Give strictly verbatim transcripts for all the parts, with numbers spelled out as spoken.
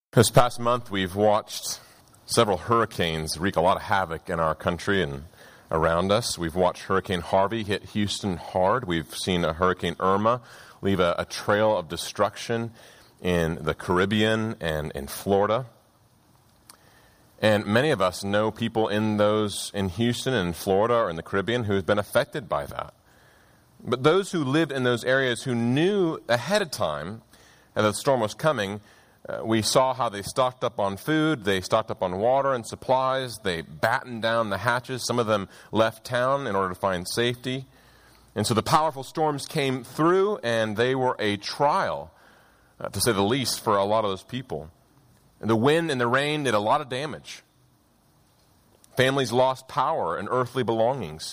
This past month, we've watched several hurricanes wreak a lot of havoc in our country and around us. We've watched Hurricane Harvey hit Houston hard. We've seen a Hurricane Irma leave a, a trail of destruction in the Caribbean and in Florida. And many of us know people in those in Houston and Florida or in the Caribbean who have been affected by that. But those who lived in those areas who knew ahead of time that the storm was coming, Uh, we saw how they stocked up on food, they stocked up on water and supplies, they battened down the hatches. Some of them left town in order to find safety. And so the powerful storms came through, and they were a trial, uh, to say the least, for a lot of those people. And the wind and the rain did a lot of damage. Families lost power and earthly belongings.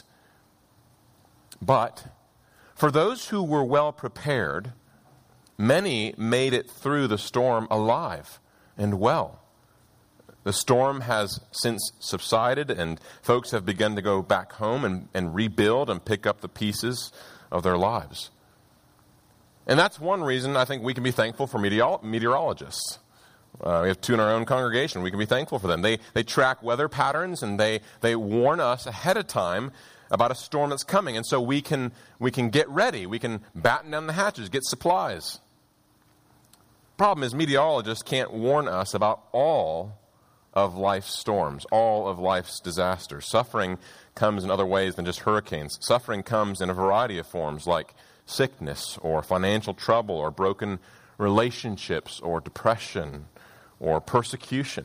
But for those who were well prepared, many made it through the storm alive and well. The storm has since subsided, and folks have begun to go back home and, and rebuild and pick up the pieces of their lives. And that's one reason I think we can be thankful for meteor- meteorologists. Uh, we have two in our own congregation. We can be thankful for them. They they track weather patterns, and they, they warn us ahead of time about a storm that's coming. And so we can we can get ready. We can batten down the hatches, get supplies. Problem is, meteorologists can't warn us about all of life's storms, all of life's disasters. Suffering comes in other ways than just hurricanes. Suffering comes in a variety of forms, like sickness or financial trouble or broken relationships or depression or persecution.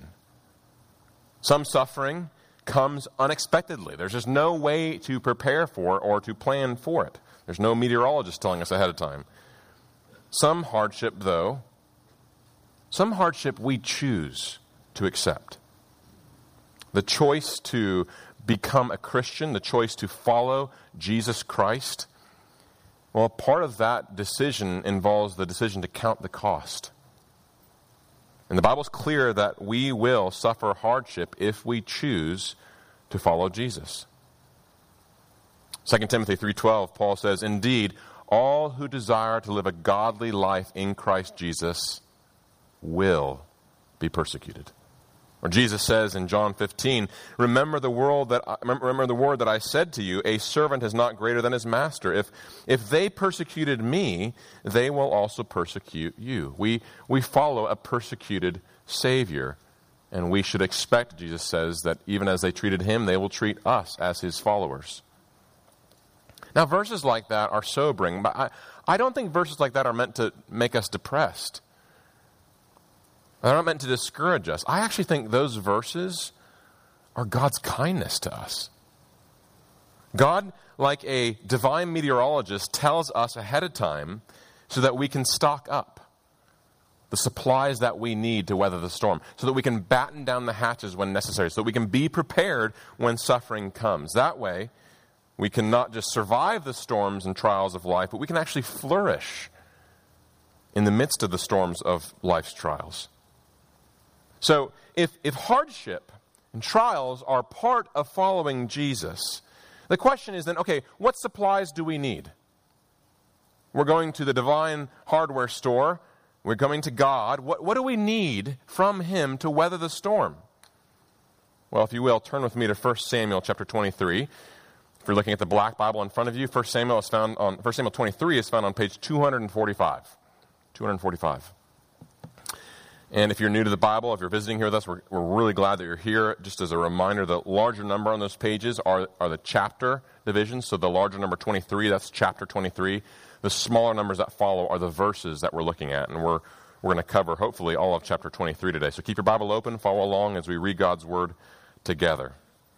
Some suffering comes unexpectedly. There's just no way to prepare for it or to plan for it. There's no meteorologist telling us ahead of time. Some hardship, though, Some hardship we choose to accept. The choice to become a Christian, the choice to follow Jesus Christ, well, part of that decision involves the decision to count the cost. And the Bible's clear that we will suffer hardship if we choose to follow Jesus. Second Timothy three twelve, Paul says, "Indeed, all who desire to live a godly life in Christ Jesus will be persecuted." Or Jesus says in John fifteen, remember the world that I, remember the word that I said to you, a servant is not greater than his master. If if they persecuted me, they will also persecute you." We we follow a persecuted Savior, and we should expect, Jesus says, that even as they treated him, they will treat us as his followers. Now, verses like that are sobering, but I, I don't think verses like that are meant to make us depressed. They're not meant to discourage us. I actually think those verses are God's kindness to us. God, like a divine meteorologist, tells us ahead of time so that we can stock up the supplies that we need to weather the storm, so that we can batten down the hatches when necessary, so that we can be prepared when suffering comes. That way, we can not just survive the storms and trials of life, but we can actually flourish in the midst of the storms of life's trials. So if, if hardship and trials are part of following Jesus, the question is then, okay, what supplies do we need? We're going to the divine hardware store. We're going to God. What, what do we need from him to weather the storm? Well, if you will, turn with me to First Samuel chapter twenty-three. If you're looking at the black Bible in front of you, First Samuel is found on First Samuel twenty-three is found on page two forty-five. two forty-five. And if you're new to the Bible, if you're visiting here with us, we're, we're really glad that you're here. Just as a reminder, the larger number on those pages are, are the chapter divisions. So the larger number twenty-three, that's chapter twenty-three. The smaller numbers that follow are the verses that we're looking at. And we're, we're going to cover, hopefully, all of chapter twenty-three today. So keep your Bible open, follow along as we read God's Word together.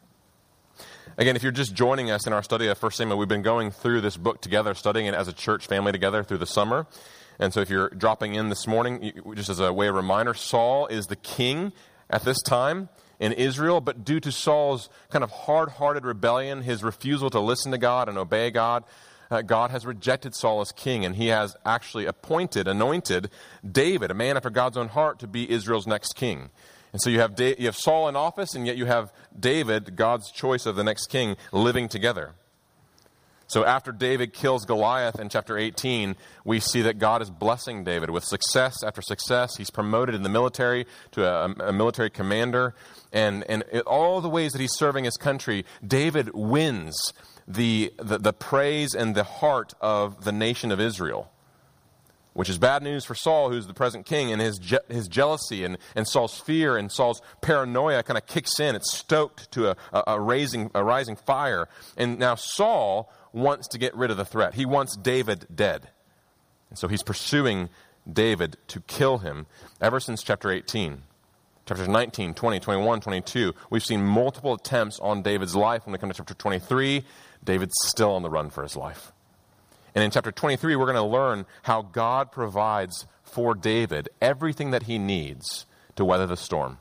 Again, if you're just joining us in our study of First Samuel, we've been going through this book together, studying it as a church family together through the summer. And so if you're dropping in this morning, just as a way of reminder, Saul is the king at this time in Israel, but due to Saul's kind of hard-hearted rebellion, his refusal to listen to God and obey God, uh, God has rejected Saul as king, and he has actually appointed, anointed David, a man after God's own heart, to be Israel's next king. And so you have da- you have Saul in office, and yet you have David, God's choice of the next king, living together. So after David kills Goliath in chapter eighteen, we see that God is blessing David with success after success. He's promoted in the military to a, a military commander. And, and in all the ways that he's serving his country, David wins the, the, the praise and the heart of the nation of Israel. Which is bad news for Saul, who's the present king, and his je- his jealousy and, and Saul's fear and Saul's paranoia kind of kicks in. It's stoked to a, a, a, raising, a rising fire. And now Saul wants to get rid of the threat. He wants David dead. And so he's pursuing David to kill him ever since chapter eighteen. Chapters nineteen, twenty, twenty-one, twenty-two, we've seen multiple attempts on David's life. When we come to chapter twenty-three, David's still on the run for his life. And in chapter twenty-three, we're going to learn how God provides for David everything that he needs to weather the storm.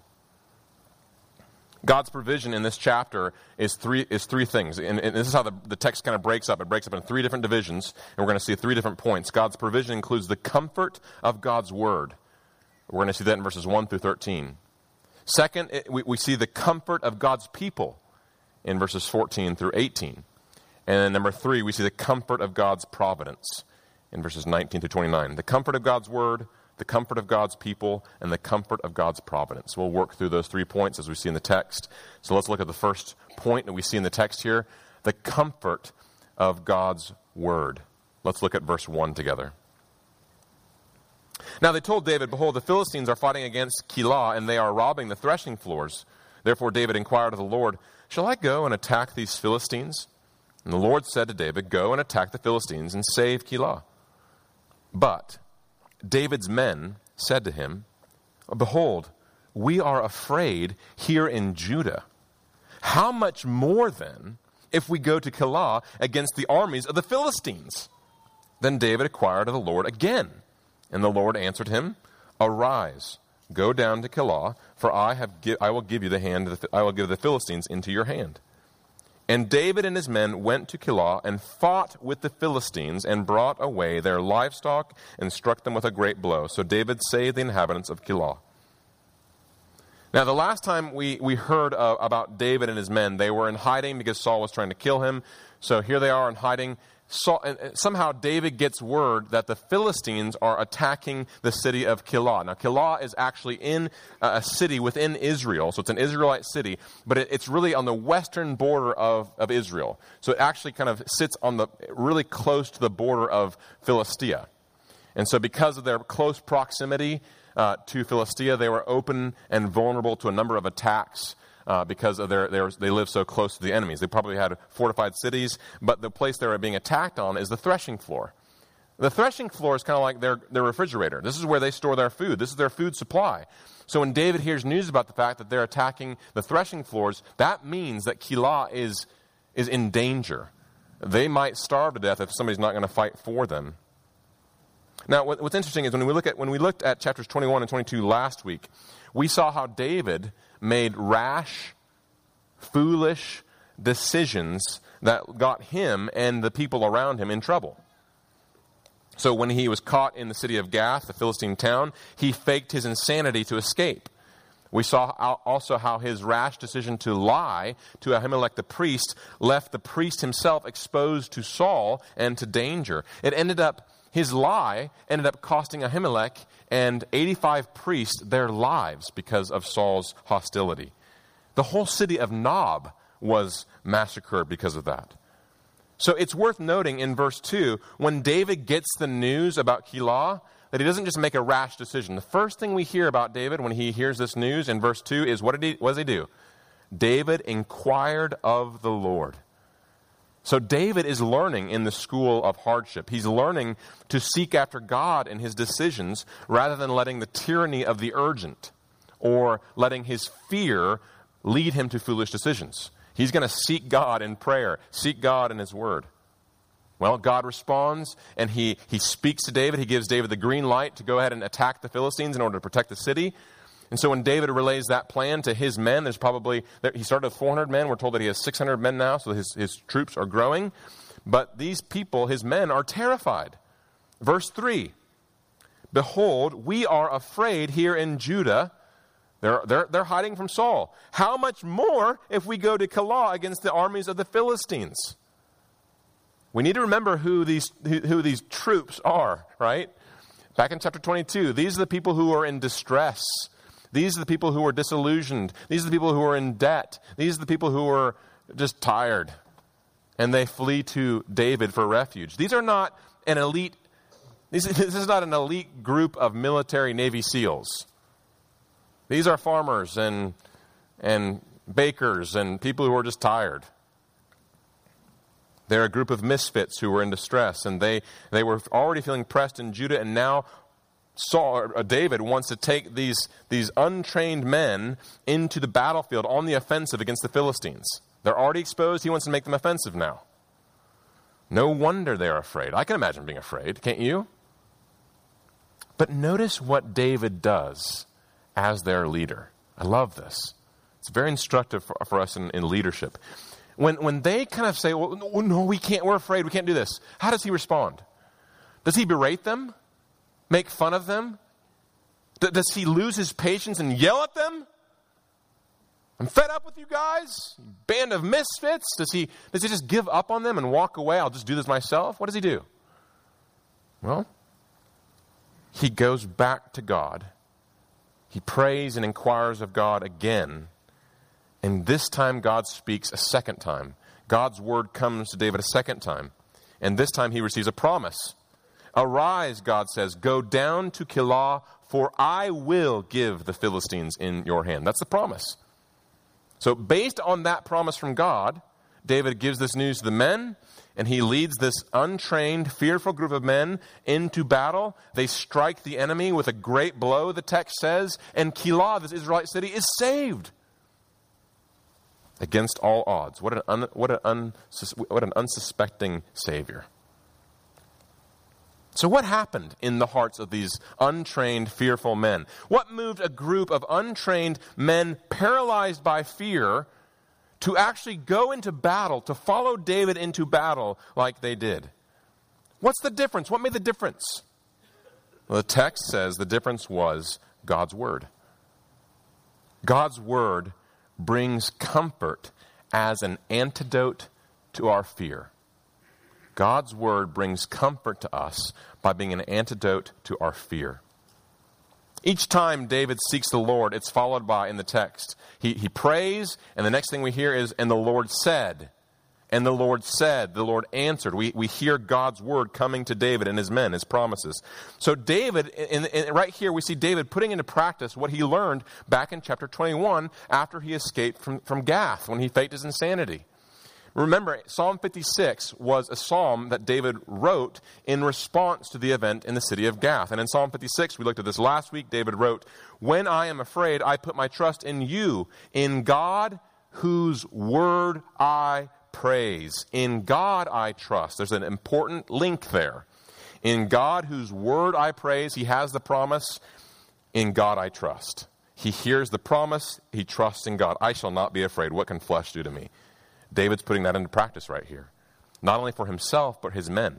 God's provision in this chapter is three is three things. And, and this is how the, the text kind of breaks up. It breaks up in three different divisions, and we're going to see three different points. God's provision includes the comfort of God's word. We're going to see that in verses one through thirteen. Second, it, we, we see the comfort of God's people in verses fourteen through eighteen. And then number three, we see the comfort of God's providence in verses nineteen to twenty-nine. The comfort of God's word, the comfort of God's people, and the comfort of God's providence. We'll work through those three points as we see in the text. So let's look at the first point that we see in the text here, the comfort of God's word. Let's look at verse one together. Now they told David, "Behold, the Philistines are fighting against Keilah, and they are robbing the threshing floors." Therefore David inquired of the Lord, "Shall I go and attack these Philistines?" And the Lord said to David, "Go and attack the Philistines and save Keilah." But David's men said to him, "Behold, we are afraid here in Judah. How much more then if we go to Keilah against the armies of the Philistines?" Then David inquired of the Lord again. And the Lord answered him, "Arise, go down to Keilah, for I have gi- I will give you the hand of the, I will give the Philistines into your hand." And David and his men went to Keilah and fought with the Philistines and brought away their livestock and struck them with a great blow. So David saved the inhabitants of Keilah. Now, the last time we, we heard uh, about David and his men, they were in hiding because Saul was trying to kill him. So here they are in hiding. Saul, and somehow David gets word that the Philistines are attacking the city of Keilah. Now, Keilah is actually in a city within Israel, so it's an Israelite city, but it, it's really on the western border of, of Israel. So it actually kind of sits on the really close to the border of Philistia. And so because of their close proximity uh, to Philistia, they were open and vulnerable to a number of attacks. Uh, because of their, their, they live so close to the enemies. They probably had fortified cities, but the place they were being attacked on is the threshing floor. The threshing floor is kind of like their, their refrigerator. This is where they store their food. This is their food supply. So when David hears news about the fact that they're attacking the threshing floors, that means that Keilah is, is in danger. They might starve to death if somebody's not going to fight for them. Now, what, what's interesting is when we look at when we looked at chapters twenty-one and twenty-two last week, we saw how David made rash, foolish decisions that got him and the people around him in trouble. So when he was caught in the city of Gath, the Philistine town, he faked his insanity to escape. We saw also how his rash decision to lie to Ahimelech the priest left the priest himself exposed to Saul and to danger. It ended up, his lie ended up costing Ahimelech and eighty-five priests their lives because of Saul's hostility. The whole city of Nob was massacred because of that. So it's worth noting in verse two, when David gets the news about Keilah, that he doesn't just make a rash decision. The first thing we hear about David when he hears this news in verse two is, what did he, what does he do? David inquired of the Lord. So David is learning in the school of hardship. He's learning to seek after God in his decisions rather than letting the tyranny of the urgent or letting his fear lead him to foolish decisions. He's going to seek God in prayer, seek God in his word. Well, God responds, and he, he speaks to David. He gives David the green light to go ahead and attack the Philistines in order to protect the city. And so when David relays that plan to his men, there's probably, he started with four hundred men. We're told that he has six hundred men now, so his, his troops are growing. But these people, his men, are terrified. Verse three, "Behold, we are afraid here in Judah." They're, they're, they're hiding from Saul. "How much more if we go to Keilah against the armies of the Philistines?" We need to remember who these who, who these troops are, right? Back in chapter twenty-two, these are the people who are in distress. These are the people who are disillusioned. These are the people who are in debt. These are the people who are just tired. And they flee to David for refuge. These are not an elite, this is not an elite group of military Navy SEALs. These are farmers and, and bakers and people who are just tired. They're a group of misfits who were in distress, and they, they were already feeling pressed in Judah, and now Saul, or David wants to take these, these untrained men into the battlefield on the offensive against the Philistines. They're already exposed. He wants to make them offensive now. No wonder they're afraid. I can imagine being afraid, can't you? But notice what David does as their leader. I love this. It's very instructive for, for us in, in leadership. When, when they kind of say, well, no, no, we can't, we're afraid, we can't do this. How does he respond? Does he berate them? Make fun of them? D- does he lose his patience and yell at them? I'm fed up with you guys, band of misfits. Does he, does he just give up on them and walk away? I'll just do this myself. What does he do? Well, he goes back to God. He prays and inquires of God again. And this time God speaks a second time. God's word comes to David a second time. And this time he receives a promise. Arise, God says, go down to Keilah, for I will give the Philistines in your hand. That's the promise. So based on that promise from God, David gives this news to the men, and he leads this untrained, fearful group of men into battle. They strike the enemy with a great blow, the text says, and Keilah, this Israelite city, is saved. Against all odds. What an, un, what an, unsus, what an unsuspecting Savior. So what happened in the hearts of these untrained, fearful men? What moved a group of untrained men paralyzed by fear to actually go into battle, to follow David into battle like they did? What's the difference? What made the difference? Well, the text says the difference was God's word. God's word brings comfort as an antidote to our fear. God's word brings comfort to us by being an antidote to our fear. Each time David seeks the Lord, it's followed by, in the text, he, he prays, and the next thing we hear is, and the Lord said, and the Lord said, the Lord answered. We, we hear God's word coming to David and his men, his promises. So David, in, in, right here, we see David putting into practice what he learned back in chapter twenty-one after he escaped from, from Gath, when he faked his insanity. Remember, Psalm fifty-six was a psalm that David wrote in response to the event in the city of Gath. And in Psalm fifty-six, we looked at this last week, David wrote, when I am afraid, I put my trust in you, in God whose word I praise. In God I trust. There's an important link there. In God whose word I praise, he has the promise, in God I trust. He hears the promise, he trusts in God. I shall not be afraid. What can flesh do to me? David's putting that into practice right here. Not only for himself, but his men.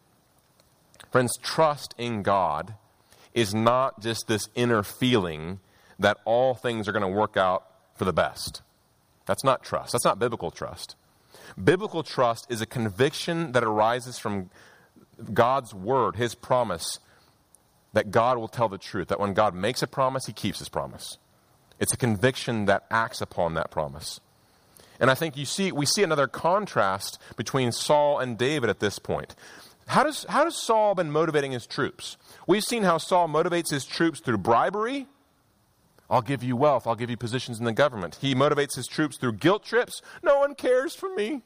Friends, trust in God is not just this inner feeling that all things are going to work out for the best. That's not trust. That's not biblical trust. Biblical trust is a conviction that arises from God's word, his promise, that God will tell the truth, that when God makes a promise, he keeps his promise. It's a conviction that acts upon that promise. And I think you see, we see another contrast between Saul and David at this point. How does, how does Saul been motivating his troops? We've seen how Saul motivates his troops through bribery. I'll give you wealth. I'll give you positions in the government. He motivates his troops through guilt trips. No one cares for me.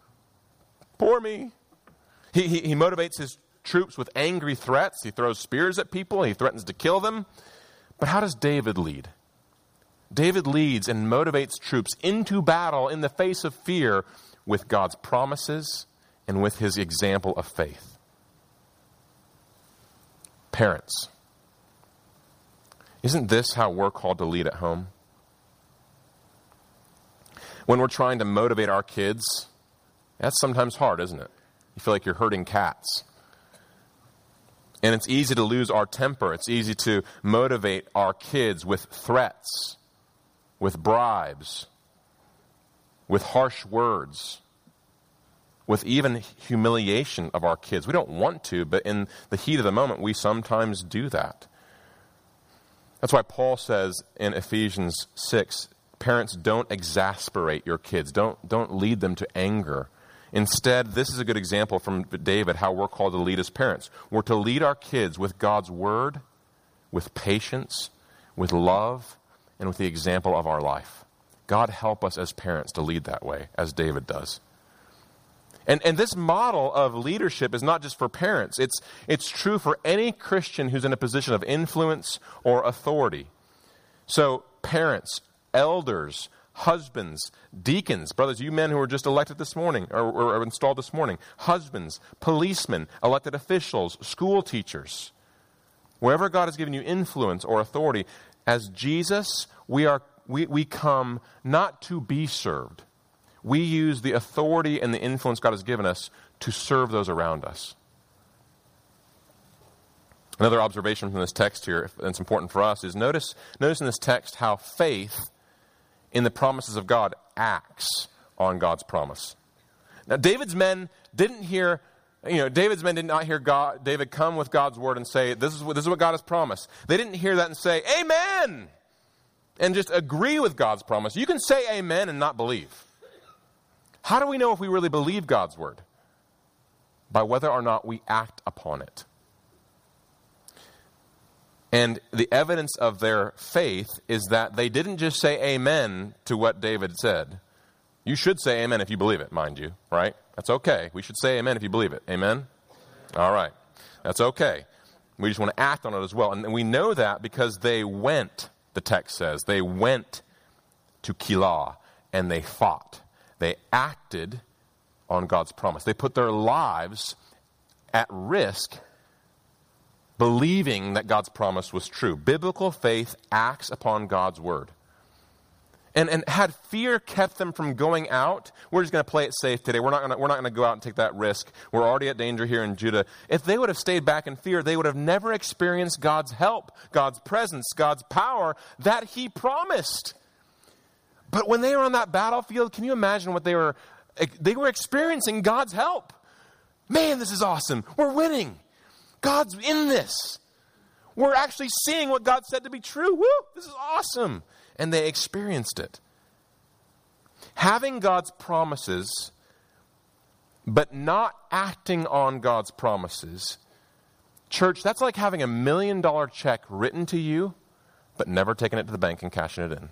Poor me. He, he, he motivates his troops with angry threats. He throws spears at people. He threatens to kill them. But how does David lead? David leads and motivates troops into battle in the face of fear with God's promises and with his example of faith. Parents, isn't this how we're called to lead at home? When we're trying to motivate our kids, that's sometimes hard, isn't it? You feel like you're herding cats. And it's easy to lose our temper. It's easy to motivate our kids with threats, with bribes, with harsh words, with even humiliation of our kids. We don't want to, but in the heat of the moment, we sometimes do that. That's why Paul says in Ephesians six, parents, don't exasperate your kids. Don't, don't lead them to anger. Instead, this is a good example from David, how we're called to lead as parents. We're to lead our kids with God's word, with patience, with love, and with the example of our life. God help us as parents to lead that way, as David does. And, and this model of leadership is not just for parents. It's, it's true for any Christian who's in a position of influence or authority. So parents, elders, husbands, deacons, brothers, you men who were just elected this morning, or, or installed this morning, husbands, policemen, elected officials, school teachers, wherever God has given you influence or authority, as Jesus, we are we, we come not to be served. We use the authority and the influence God has given us to serve those around us. Another observation from this text here that's important for us is notice, notice in this text how faith in the promises of God acts on God's promise. Now, David's men didn't hear, you know, David's men did not hear God, David come with God's word and say, this is what, this is what God has promised. They didn't hear that and say, amen, and just agree with God's promise. You can say amen and not believe. How do we know if we really believe God's word? By whether or not we act upon it. And the evidence of their faith is that they didn't just say amen to what David said. You should say amen if you believe it, mind you, right? That's okay. We should say amen if you believe it. Amen? All right. That's okay. We just want to act on it as well. And we know that because they went, the text says, they went to Keilah and they fought. They acted on God's promise. They put their lives at risk believing that God's promise was true. Biblical faith acts upon God's word. And, and had fear kept them from going out, we're just going to play it safe today. We're not going to, we're not going to go out and take that risk. We're already at danger here in Judah. If they would have stayed back in fear, they would have never experienced God's help, God's presence, God's power that he promised. But when they were on that battlefield, can you imagine what they were, they were experiencing God's help. Man, this is awesome. We're winning. God's in this. We're actually seeing what God said to be true. Woo, this is awesome. And they experienced it. Having God's promises, but not acting on God's promises, church, that's like having a million dollar check written to you, but never taking it to the bank and cashing it in.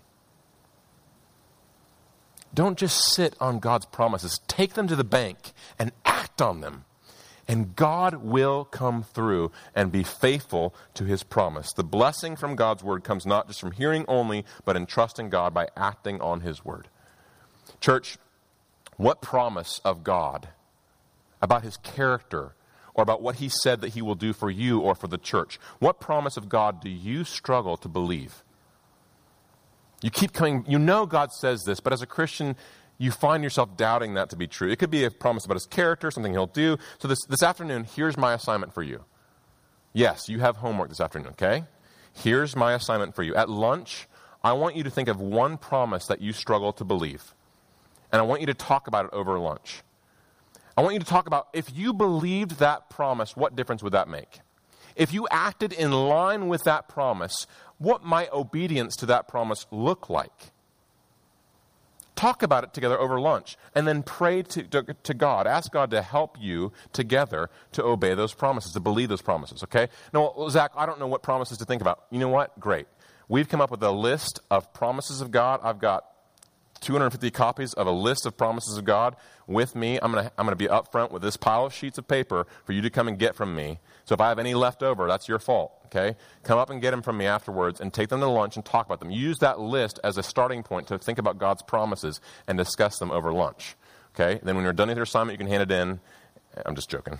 Don't just sit on God's promises. Take them to the bank and act on them. And God will come through and be faithful to his promise. The blessing from God's word comes not just from hearing only, but in trusting God by acting on his word. Church, what promise of God about his character or about what he said that he will do for you or for the church, what promise of God do you struggle to believe? You keep coming, you know God says this, but as a Christian, you find yourself doubting that to be true. It could be a promise about his character, something he'll do. So this, this afternoon, here's my assignment for you. Yes, you have homework this afternoon, okay? Here's my assignment for you. At lunch, I want you to think of one promise that you struggle to believe. And I want you to talk about it over lunch. I want you to talk about, if you believed that promise, what difference would that make? If you acted in line with that promise, what might obedience to that promise look like? Talk about it together over lunch, and then pray to, to, to God. Ask God to help you together to obey those promises, to believe those promises, okay? No, well, Zach, I don't know what promises to think about. You know what? Great. We've come up with a list of promises of God. I've got two hundred fifty copies of a list of promises of God with me. I'm going to I'm going to be up front with this pile of sheets of paper for you to come and get from me. So if I have any left over, that's your fault, okay? Come up and get them from me afterwards and take them to lunch and talk about them. Use that list as a starting point to think about God's promises and discuss them over lunch, okay? Then when you're done with your assignment, you can hand it in. I'm just joking.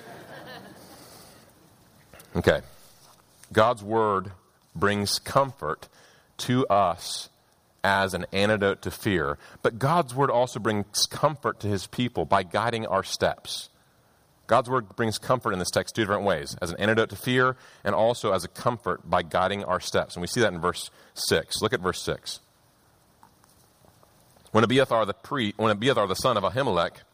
Okay. God's word brings comfort to us as an antidote to fear. But God's word also brings comfort to his people by guiding our steps. God's word brings comfort in this text two different ways, as an antidote to fear and also as a comfort by guiding our steps. And we see that in verse six. Look at verse six. When Abiathar the, pre, when Abiathar the son of Ahimelech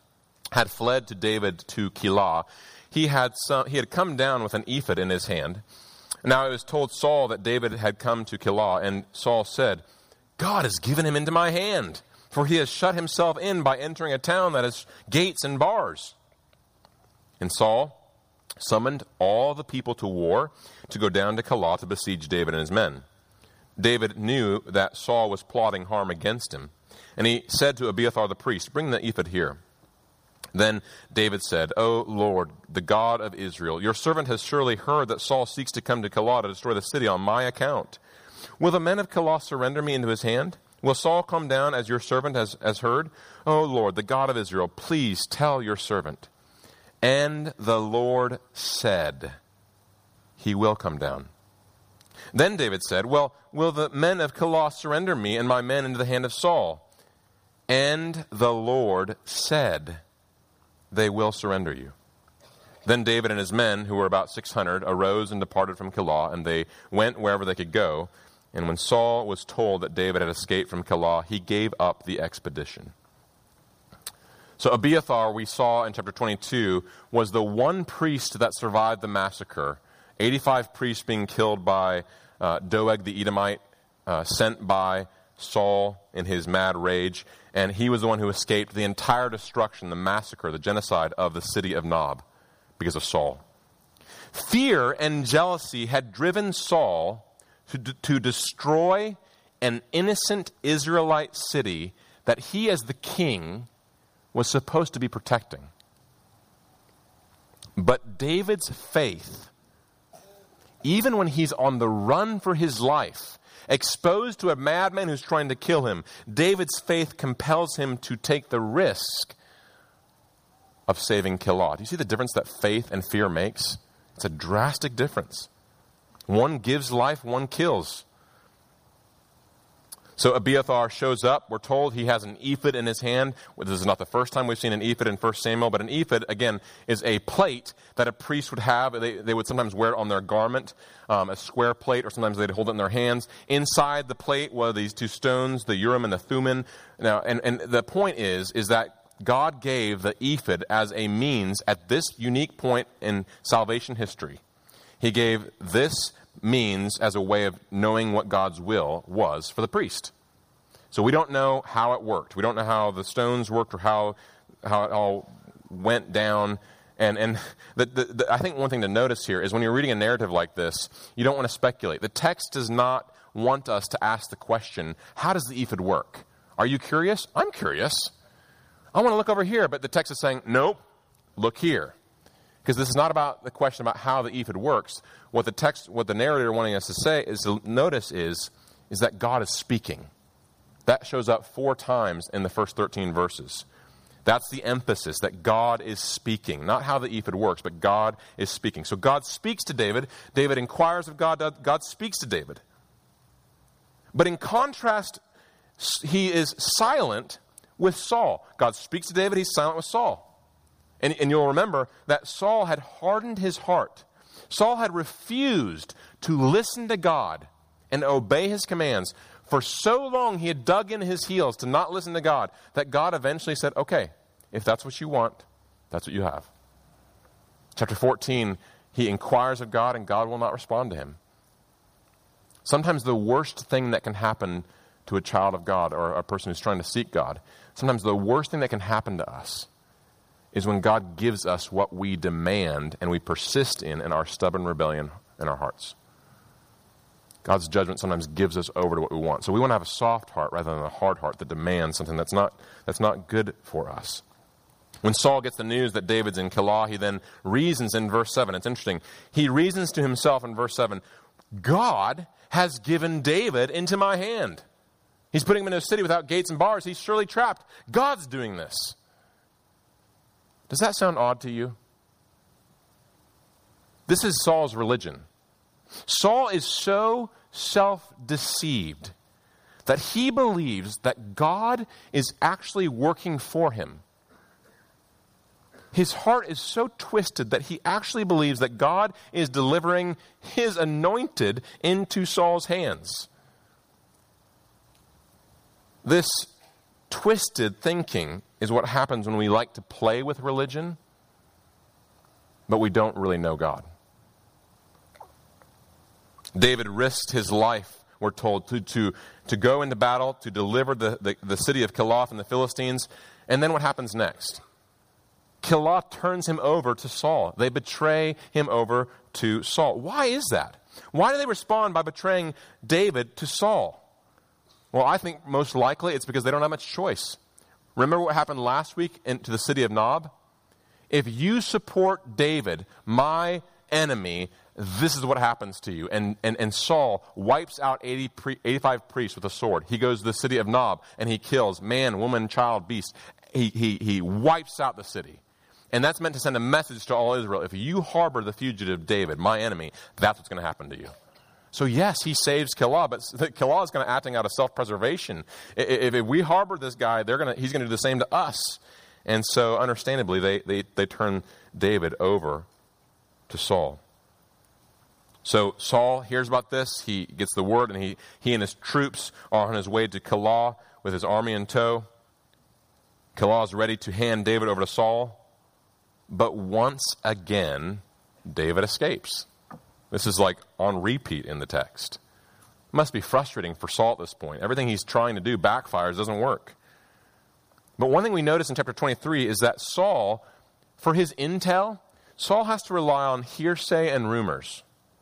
had fled to David to Keilah, he had some, he had come down with an ephod in his hand. Now it was told Saul that David had come to Keilah, and Saul said, God has given him into my hand, for he has shut himself in by entering a town that has gates and bars. And Saul summoned all the people to war to go down to Keilah to besiege David and his men. David knew that Saul was plotting harm against him, and he said to Abiathar the priest, bring the ephod here. Then David said, O Lord, the God of Israel, your servant has surely heard that Saul seeks to come to Keilah to destroy the city on my account. Will the men of Keilah surrender me into his hand? Will Saul come down as your servant has, has heard? O Lord, the God of Israel, please tell your servant. And the Lord said, he will come down. Then David said, well, will the men of Keilah surrender me and my men into the hand of Saul? And the Lord said, they will surrender you. Then David and his men, who were about six hundred, arose and departed from Keilah, and they went wherever they could go. And when Saul was told that David had escaped from Keilah, he gave up the expedition. So Abiathar, we saw in chapter twenty-two, was the one priest that survived the massacre. eighty-five priests being killed by uh, Doeg the Edomite, uh, sent by Saul in his mad rage. And he was the one who escaped the entire destruction, the massacre, the genocide of the city of Nob because of Saul. Fear and jealousy had driven Saul to, to destroy an innocent Israelite city that he, as the king, was supposed to be protecting. But David's faith, even when he's on the run for his life, exposed to a madman who's trying to kill him, David's faith compels him to take the risk of saving Keilah. Do you see the difference that faith and fear makes? It's a drastic difference. One gives life, one kills. So Abiathar shows up. We're told he has an ephod in his hand. This is not the first time we've seen an ephod in First Samuel, but an ephod, again, is a plate that a priest would have. They, they would sometimes wear it on their garment, um, a square plate, or sometimes they'd hold it in their hands. Inside the plate were these two stones, the Urim and the Thummim. Now, and, and the point is, is that God gave the ephod as a means at this unique point in salvation history. He gave this means as a way of knowing what God's will was for the priest. So we don't know how it worked. We don't know how the stones worked or how how it all went down. And and the, the, the, I think one thing to notice here is when you're reading a narrative like this, you don't want to speculate. The text does not want us to ask the question, how does the ephod work? Are you curious? I'm curious. I want to look over here, but the text is saying, nope, look here. Because this is not about the question about how the ephod works. What the text, what the narrator wanting us to say is to notice is, is that God is speaking. That shows up four times in the first thirteen verses. That's the emphasis, that God is speaking. Not how the ephod works, but God is speaking. So God speaks to David. David inquires of God. God speaks to David. But in contrast, he is silent with Saul. God speaks to David. He's silent with Saul. And, and you'll remember that Saul had hardened his heart. Saul had refused to listen to God and obey his commands. For so long he had dug in his heels to not listen to God that God eventually said, okay, if that's what you want, that's what you have. Chapter fourteen, he inquires of God and God will not respond to him. Sometimes the worst thing that can happen to a child of God or a person who's trying to seek God, sometimes the worst thing that can happen to us is when God gives us what we demand and we persist in in our stubborn rebellion in our hearts. God's judgment sometimes gives us over to what we want. So we want to have a soft heart rather than a hard heart that demands something that's not, that's not good for us. When Saul gets the news that David's in Keilah, he then reasons in verse seven. It's interesting. He reasons to himself in verse seven, God has given David into my hand. He's putting him in a city without gates and bars. He's surely trapped. God's doing this. Does that sound odd to you? This is Saul's religion. Saul is so self-deceived that he believes that God is actually working for him. His heart is so twisted that he actually believes that God is delivering his anointed into Saul's hands. This twisted thinking is what happens when we like to play with religion, but we don't really know God. David risked his life, we're told, to, to, to go into battle, to deliver the, the, the city of Keilah from the Philistines. And then what happens next? Keilah turns him over to Saul. They betray him over to Saul. Why is that? Why do they respond by betraying David to Saul? Well, I think most likely it's because they don't have much choice. Remember what happened last week in, to the city of Nob? If you support David, my enemy, this is what happens to you. And, and, and Saul wipes out eighty, eighty-five priests with a sword. He goes to the city of Nob and he kills man, woman, child, beast. He, he, he wipes out the city. And that's meant to send a message to all Israel. If you harbor the fugitive David, my enemy, that's what's going to happen to you. So yes, he saves Keilah, but Keilah is going to acting out of self-preservation. If, if we harbor this guy, they're going to, he's going to do the same to us. And so, understandably, they, they, they turn David over to Saul. So Saul hears about this. He gets the word, and he, he and his troops are on his way to Keilah with his army in tow. Keilah is ready to hand David over to Saul. But once again, David escapes. This is like on repeat in the text. It must be frustrating for Saul at this point. Everything he's trying to do backfires, doesn't work. But one thing we notice in chapter twenty-three is that Saul, for his intel, Saul has to rely on hearsay and rumors.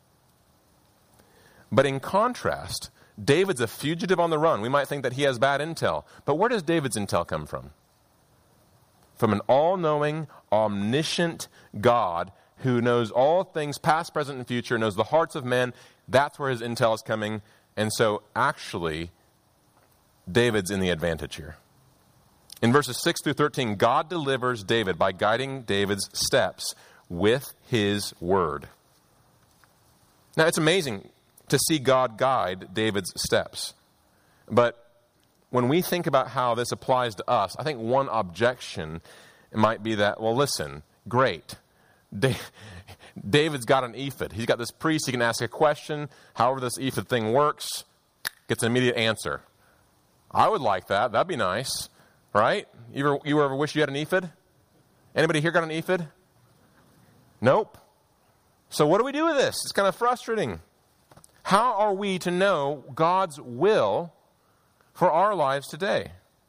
But in contrast, David's a fugitive on the run. We might think that he has bad intel. But where does David's intel come from? From an all-knowing, omniscient God who knows all things past, present, and future, knows the hearts of men. That's where his intel is coming. And so, actually, David's in the advantage here. In verses six through thirteen, God delivers David by guiding David's steps with his word. Now, it's amazing to see God guide David's steps. But when we think about how this applies to us, I think one objection might be that, well, listen, great. David's got an ephod. He's got this priest. He can ask a question. However this ephod thing works, gets an immediate answer. I would like that. That'd be nice, right? You ever, you ever wish you had an ephod? Anybody here got an ephod? Nope. So what do we do with this? It's kind of frustrating. How are we to know God's will for our lives today?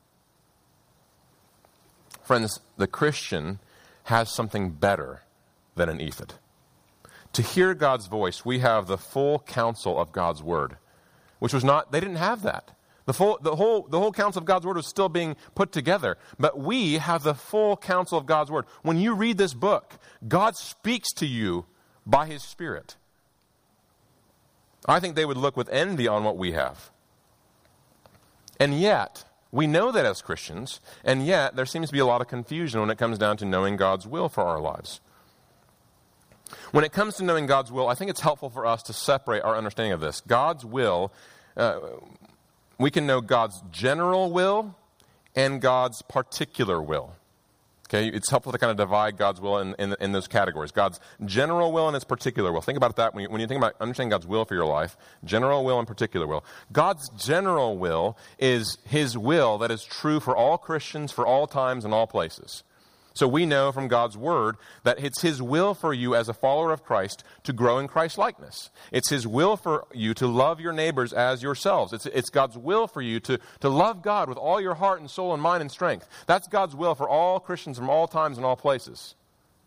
Friends, the Christian has something better than an ephod. To hear God's voice, we have the full counsel of God's word, which was not, they didn't have that. The full, the whole, the whole counsel of God's word was still being put together, but we have the full counsel of God's word. When you read this book, God speaks to you by his Spirit. I think they would look with envy on what we have. And yet, we know that as Christians, and yet there seems to be a lot of confusion when it comes down to knowing God's will for our lives. When it comes to knowing God's will, I think it's helpful for us to separate our understanding of this. God's will, uh, we can know God's general will and God's particular will. Okay, it's helpful to kind of divide God's will in, in, in those categories. God's general will and its particular will. Think about that when you, when you think about understanding God's will for your life. General will and particular will. God's general will is his will that is true for all Christians, for all times and all places. So we know from God's word that it's his will for you as a follower of Christ to grow in Christ likeness. It's his will for you to love your neighbors as yourselves. It's, it's God's will for you to, to love God with all your heart and soul and mind and strength. That's God's will for all Christians from all times and all places.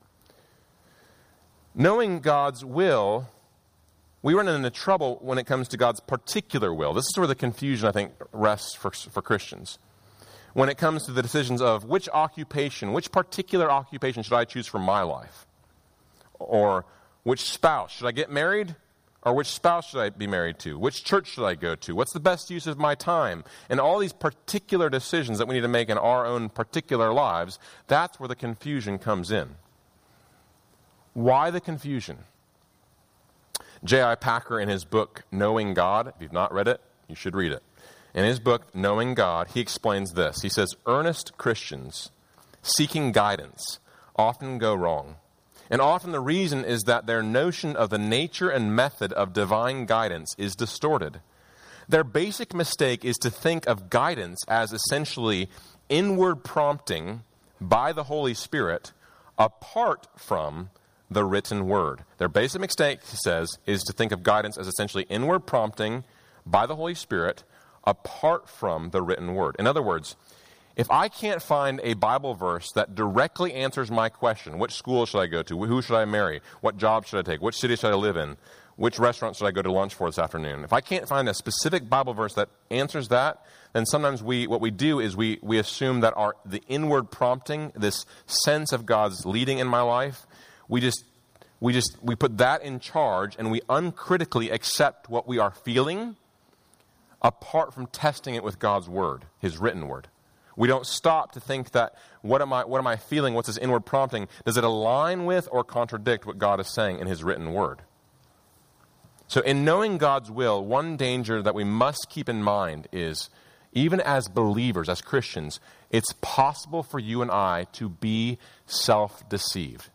Knowing God's will, we run into trouble when it comes to God's particular will. This is where the confusion, I think, rests for, for Christians. When it comes to the decisions of which occupation, which particular occupation should I choose for my life? Or which spouse? Should I get married? Or which spouse should I be married to? Which church should I go to? What's the best use of my time? And all these particular decisions that we need to make in our own particular lives, that's where the confusion comes in. Why the confusion? J I Packer, in his book, Knowing God, if you've not read it, you should read it. In his book, Knowing God, he explains this. He says, earnest Christians seeking guidance often go wrong. And often the reason is that their notion of the nature and method of divine guidance is distorted. Their basic mistake is to think of guidance as essentially inward prompting by the Holy Spirit apart from the written word. Their basic mistake, he says, is to think of guidance as essentially inward prompting by the Holy Spirit apart from the written word. In other words, if I can't find a Bible verse that directly answers my question, which school should I go to, who should I marry, what job should I take, which city should I live in, which restaurant should I go to lunch for this afternoon, if I can't find a specific Bible verse that answers that, then sometimes we what we do is we, we assume that our the inward prompting, this sense of God's leading in my life, we just we just we put that in charge and we uncritically accept what we are feeling apart from testing it with God's word, his written word. We don't stop to think that what am I what am I feeling, what's this inward prompting, does it align with or contradict what God is saying in his written word? So in knowing God's will, one danger that we must keep in mind is, even as believers, as Christians, it's possible for you and I to be self-deceived.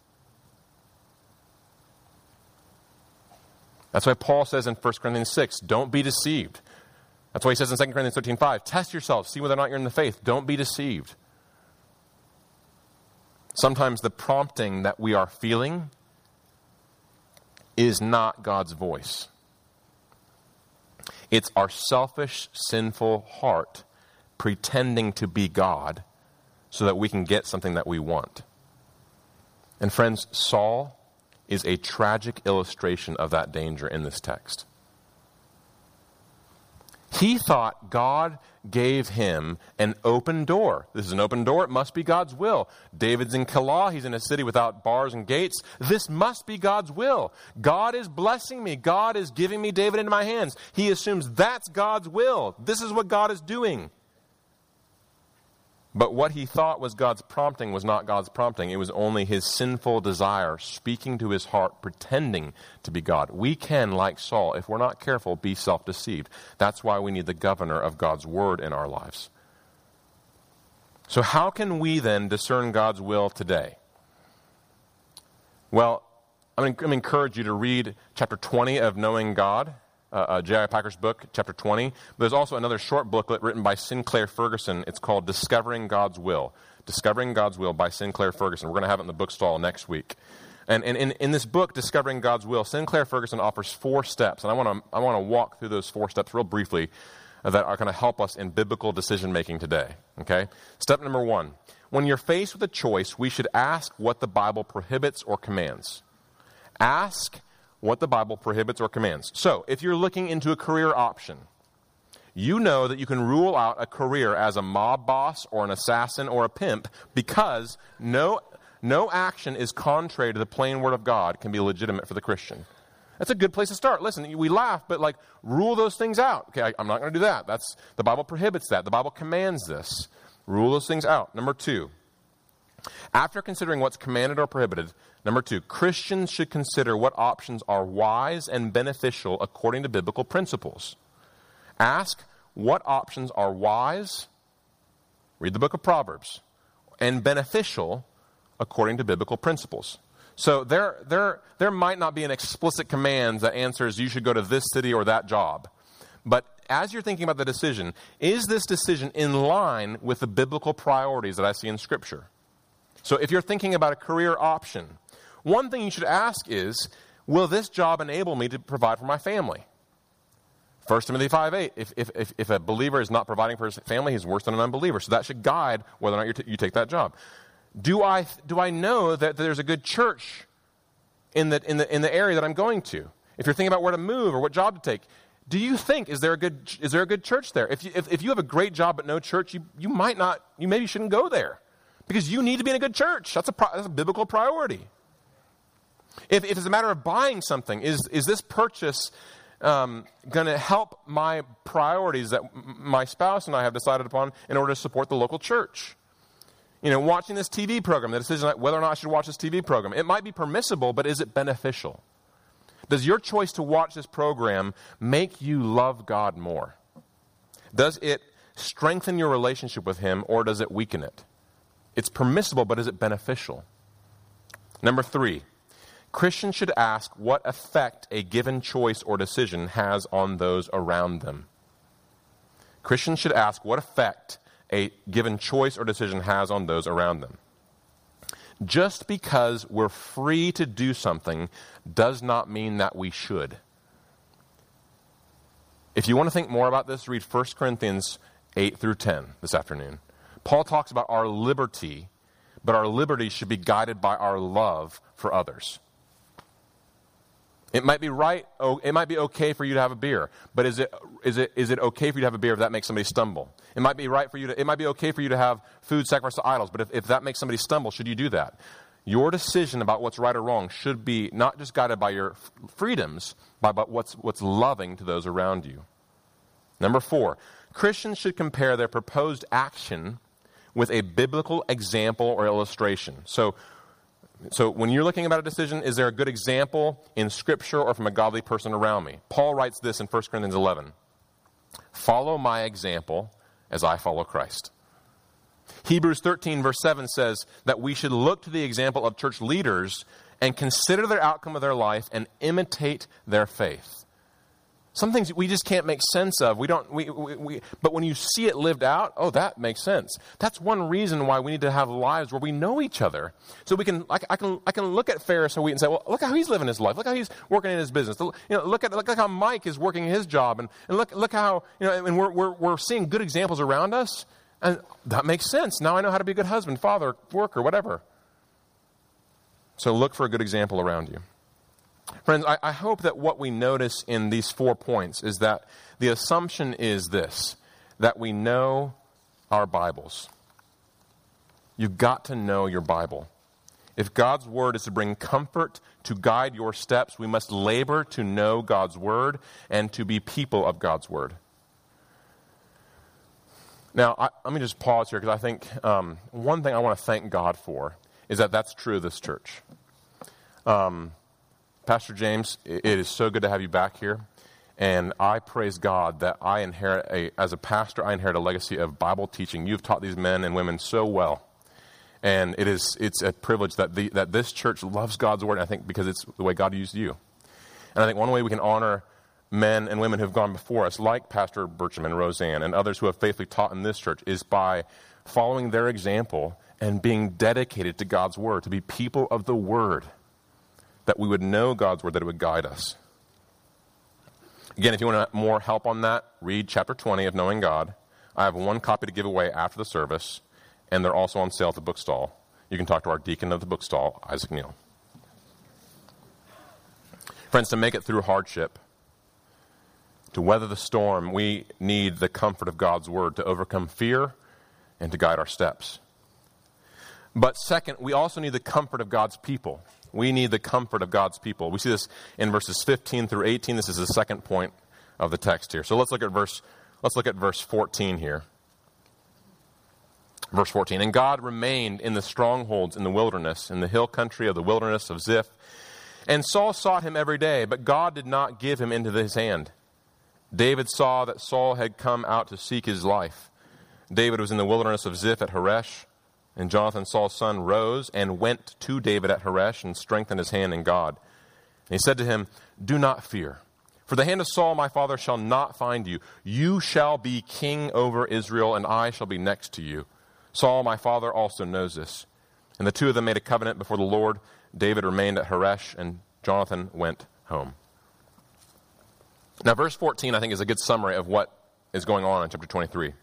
That's why Paul says in First Corinthians six, don't be deceived. That's why he says in Second Corinthians thirteen five, test yourselves, see whether or not you're in the faith. Don't be deceived. Sometimes the prompting that we are feeling is not God's voice. It's our selfish, sinful heart pretending to be God so that we can get something that we want. And friends, Saul is a tragic illustration of that danger in this text. He thought God gave him an open door. This is an open door. It must be God's will. David's in Keilah. He's in a city without bars and gates. This must be God's will. God is blessing me. God is giving me David into my hands. He assumes that's God's will. This is what God is doing. But what he thought was God's prompting was not God's prompting. It was only his sinful desire speaking to his heart, pretending to be God. We can, like Saul, if we're not careful, be self-deceived. That's why we need the governor of God's word in our lives. So how can we then discern God's will today? Well, I'm going to encourage you to read chapter twenty of Knowing God. Uh, uh, J I Packer's book, chapter twenty. But there's also another short booklet written by Sinclair Ferguson. It's called Discovering God's Will. Discovering God's Will by Sinclair Ferguson. We're going to have it in the bookstall next week. And, and in, in this book, Discovering God's Will, Sinclair Ferguson offers four steps. And I want to I want to walk through those four steps real briefly uh, that are going to help us in biblical decision-making today. Okay? Step number one. When you're faced with a choice, we should ask what the Bible prohibits or commands. Ask what the Bible prohibits or commands. So, if you're looking into a career option, you know that you can rule out a career as a mob boss or an assassin or a pimp because no, no action is contrary to the plain word of God can be legitimate for the Christian. That's a good place to start. Listen, we laugh, but like, rule those things out. Okay, I, I'm not going to do that. That's, the Bible prohibits that. The Bible commands this. Rule those things out. Number two, after considering what's commanded or prohibited, number two, Christians should consider what options are wise and beneficial according to biblical principles. Ask what options are wise, read the book of Proverbs, and beneficial according to biblical principles. So there, there, there might not be an explicit command that answers you should go to this city or that job. But as you're thinking about the decision, is this decision in line with the biblical priorities that I see in Scripture? So if you're thinking about a career option, one thing you should ask is, will this job enable me to provide for my family? First Timothy five eight, if, if, if, if a believer is not providing for his family, he's worse than an unbeliever. So that should guide whether or not you, t- you take that job. Do I, do I know that there's a good church in the, in the, in the area that I'm going to? If you're thinking about where to move or what job to take, do you think, is there a good, is there a good church there? If you, if, if you have a great job but no church, you, you might not, you maybe shouldn't go there. Because you need to be in a good church. That's a, pro- that's a biblical priority. If, if it's a matter of buying something, is, is this purchase um, going to help my priorities that m- my spouse and I have decided upon in order to support the local church? You know, watching this T V program, the decision whether or not I should watch this T V program, it might be permissible, but is it beneficial? Does your choice to watch this program make you love God more? Does it strengthen your relationship with Him, or does it weaken it? It's permissible, but is it beneficial? Number three, Christians should ask what effect a given choice or decision has on those around them. Christians should ask what effect a given choice or decision has on those around them. Just because we're free to do something does not mean that we should. If you want to think more about this, read First Corinthians eight through ten this afternoon. Paul talks about our liberty, but our liberty should be guided by our love for others. It might be right, oh, it might be okay for you to have a beer, but is it is it is it okay for you to have a beer if that makes somebody stumble? It might be right for you to it might be okay for you to have food sacrificed to idols, but if, if that makes somebody stumble, should you do that? Your decision about what's right or wrong should be not just guided by your f- freedoms, but by what's what's loving to those around you. Number four, Christians should compare their proposed action with a biblical example or illustration. So So when you're looking about a decision, is there a good example in Scripture or from a godly person around me? Paul writes this in First Corinthians eleven. Follow my example as I follow Christ. Hebrews thirteen verse seven says that we should look to the example of church leaders and consider their outcome of their life and imitate their faith. Some things we just can't make sense of. We don't. We, we, we, but when you see it lived out, oh, that makes sense. That's one reason why we need to have lives where we know each other, so we can. I, I can. I can look at Ferris and Wheat and say, well, look how he's living his life. Look how he's working in his business. You know, look at look at how Mike is working his job, and, and look look how you know. And we're we're we're seeing good examples around us, and that makes sense. Now I know how to be a good husband, father, worker, whatever. So look for a good example around you. Friends, I, I hope that what we notice in these four points is that the assumption is this, that we know our Bibles. You've got to know your Bible. If God's Word is to bring comfort, to guide your steps, we must labor to know God's Word and to be people of God's Word. Now, I, let me just pause here because I think um, one thing I want to thank God for is that that's true of this church. Um... Pastor James, it is so good to have you back here, and I praise God that I inherit, a, as a pastor, I inherit a legacy of Bible teaching. You've taught these men and women so well, and it is it's a privilege that the, that this church loves God's Word, I think, because it's the way God used you. And I think one way we can honor men and women who have gone before us, like Pastor Bircham and Roseanne and others who have faithfully taught in this church, is by following their example and being dedicated to God's Word, to be people of the Word. That we would know God's Word, that it would guide us. Again, if you want more help on that, read chapter twenty of Knowing God. I have one copy to give away after the service, and they're also on sale at the bookstall. You can talk to our deacon of the bookstall, Isaac Neal. Friends, to make it through hardship, to weather the storm, we need the comfort of God's Word to overcome fear and to guide our steps. But second, we also need the comfort of God's people. We need the comfort of God's people. We see this in verses fifteen through eighteen. This is the second point of the text here. So let's look at verse let's look at verse fourteen here. Verse fourteen. And God remained in the strongholds in the wilderness, in the hill country of the wilderness of Ziph. And Saul sought him every day, but God did not give him into his hand. David saw that Saul had come out to seek his life. David was in the wilderness of Ziph at Horesh. And Jonathan, Saul's son, rose and went to David at Horesh and strengthened his hand in God. And he said to him, do not fear, for the hand of Saul my father shall not find you. You shall be king over Israel, and I shall be next to you. Saul my father also knows this. And the two of them made a covenant before the Lord. David remained at Horesh, and Jonathan went home. Now verse fourteen, I think, is a good summary of what is going on in chapter twenty-three.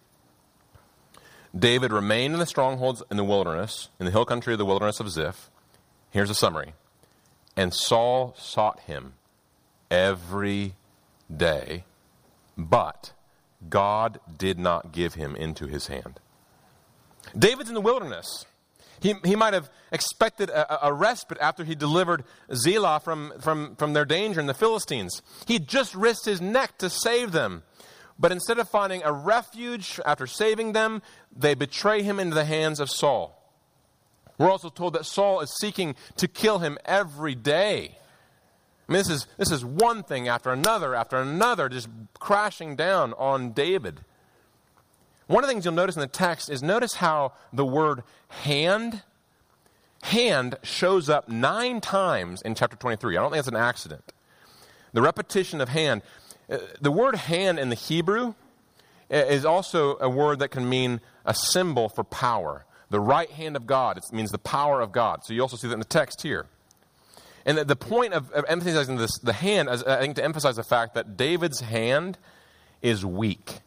David remained in the strongholds in the wilderness, in the hill country of the wilderness of Ziph. Here's a summary. And Saul sought him every day, but God did not give him into his hand. David's in the wilderness. He, he might have expected a, a respite after he delivered Zelah from, from, from their danger in the Philistines. He'd just risked his neck to save them. But instead of finding a refuge after saving them, they betray him into the hands of Saul. We're also told that Saul is seeking to kill him every day. I mean, this is, this is one thing after another after another just crashing down on David. One of the things you'll notice in the text is notice how the word hand, hand shows up nine times in chapter twenty-three. I don't think it's an accident. The repetition of hand. The word hand in the Hebrew is also a word that can mean a symbol for power. The right hand of God, it means the power of God. So you also see that in the text here. And the, the point of, of emphasizing this, the hand, is, I think to emphasize the fact that David's hand is weak.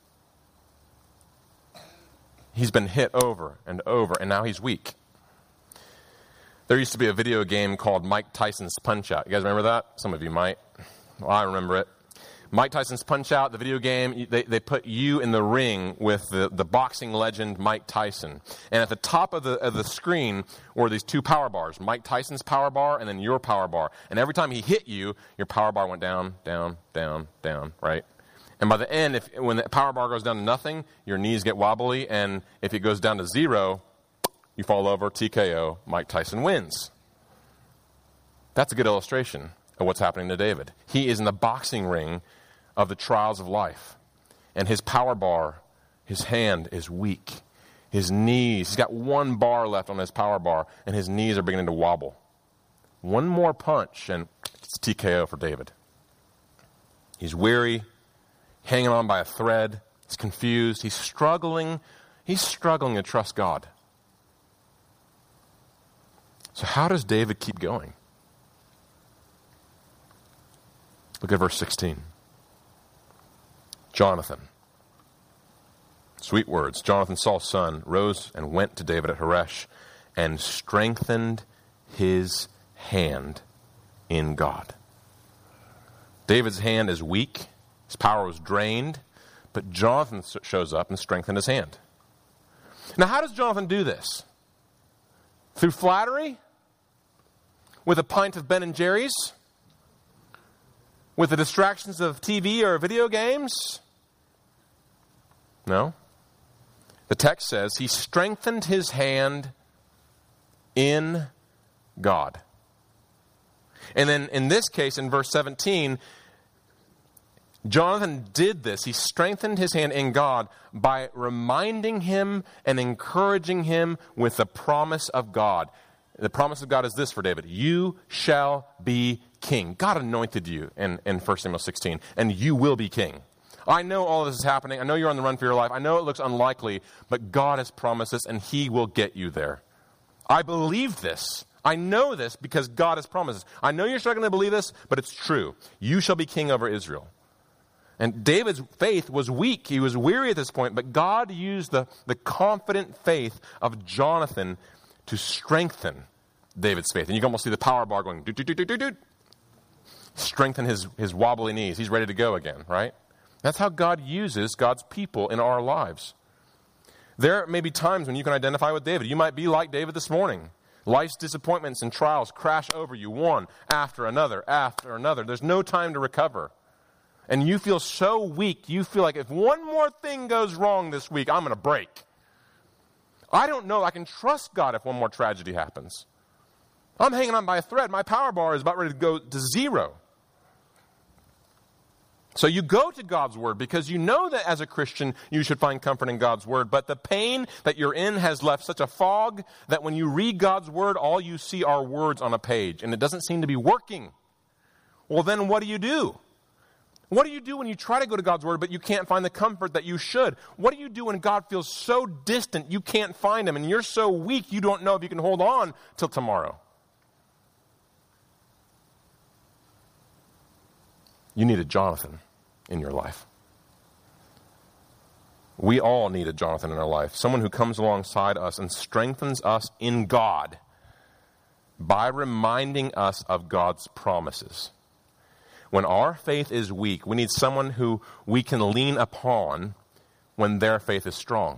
He's been hit over and over, and now he's weak. There used to be a video game called Mike Tyson's Punch-Out. You guys remember that? Some of you might. Well, I remember it. Mike Tyson's Punch-Out, the video game, they, they put you in the ring with the, the boxing legend Mike Tyson. And at the top of the, of the screen were these two power bars, Mike Tyson's power bar and then your power bar. And every time he hit you, your power bar went down, down, down, down, right? And by the end, if when the power bar goes down to nothing, your knees get wobbly. And if it goes down to zero, you fall over, T K O, Mike Tyson wins. That's a good illustration of what's happening to David. He is in the boxing ring of the trials of life. And his power bar, his hand is weak. His knees, he's got one bar left on his power bar, and his knees are beginning to wobble. One more punch, and it's T K O for David. He's weary, hanging on by a thread. He's confused. He's struggling. He's struggling to trust God. So how does David keep going? Look at verse sixteen. Jonathan. Sweet words. Jonathan, Saul's son, rose and went to David at Horesh and strengthened his hand in God. David's hand is weak. His power was drained. But Jonathan shows up and strengthened his hand. Now, how does Jonathan do this? Through flattery? With a pint of Ben and Jerry's? With the distractions of T V or video games? No. The text says he strengthened his hand in God. And then in this case, in verse seventeen, Jonathan did this. He strengthened his hand in God by reminding him and encouraging him with the promise of God. The promise of God is this for David: you shall be king. God anointed you in, in First Samuel sixteen, and you will be king. I know all of this is happening. I know you're on the run for your life. I know it looks unlikely, but God has promised this, and he will get you there. I believe this. I know this because God has promised this. I know you're struggling to believe this, but it's true. You shall be king over Israel. And David's faith was weak. He was weary at this point, but God used the, the confident faith of Jonathan to strengthen David's faith. And you can almost see the power bar going, doot, doot, doot, doot, doot. Strengthen his, his wobbly knees. He's ready to go again, right? That's how God uses God's people in our lives. There may be times when you can identify with David. You might be like David this morning. Life's disappointments and trials crash over you, one after another, after another. There's no time to recover. And you feel so weak, you feel like if one more thing goes wrong this week, I'm going to break. I don't know I can trust God if one more tragedy happens. I'm hanging on by a thread. My power bar is about ready to go to zero. So you go to God's Word because you know that as a Christian you should find comfort in God's Word. But the pain that you're in has left such a fog that when you read God's Word, all you see are words on a page. And it doesn't seem to be working. Well, then what do you do? What do you do when you try to go to God's Word but you can't find the comfort that you should? What do you do when God feels so distant you can't find Him and you're so weak you don't know if you can hold on till tomorrow? You need a Jonathan in your life. We all need a Jonathan in our life. Someone who comes alongside us and strengthens us in God by reminding us of God's promises. When our faith is weak, we need someone who we can lean upon when their faith is strong.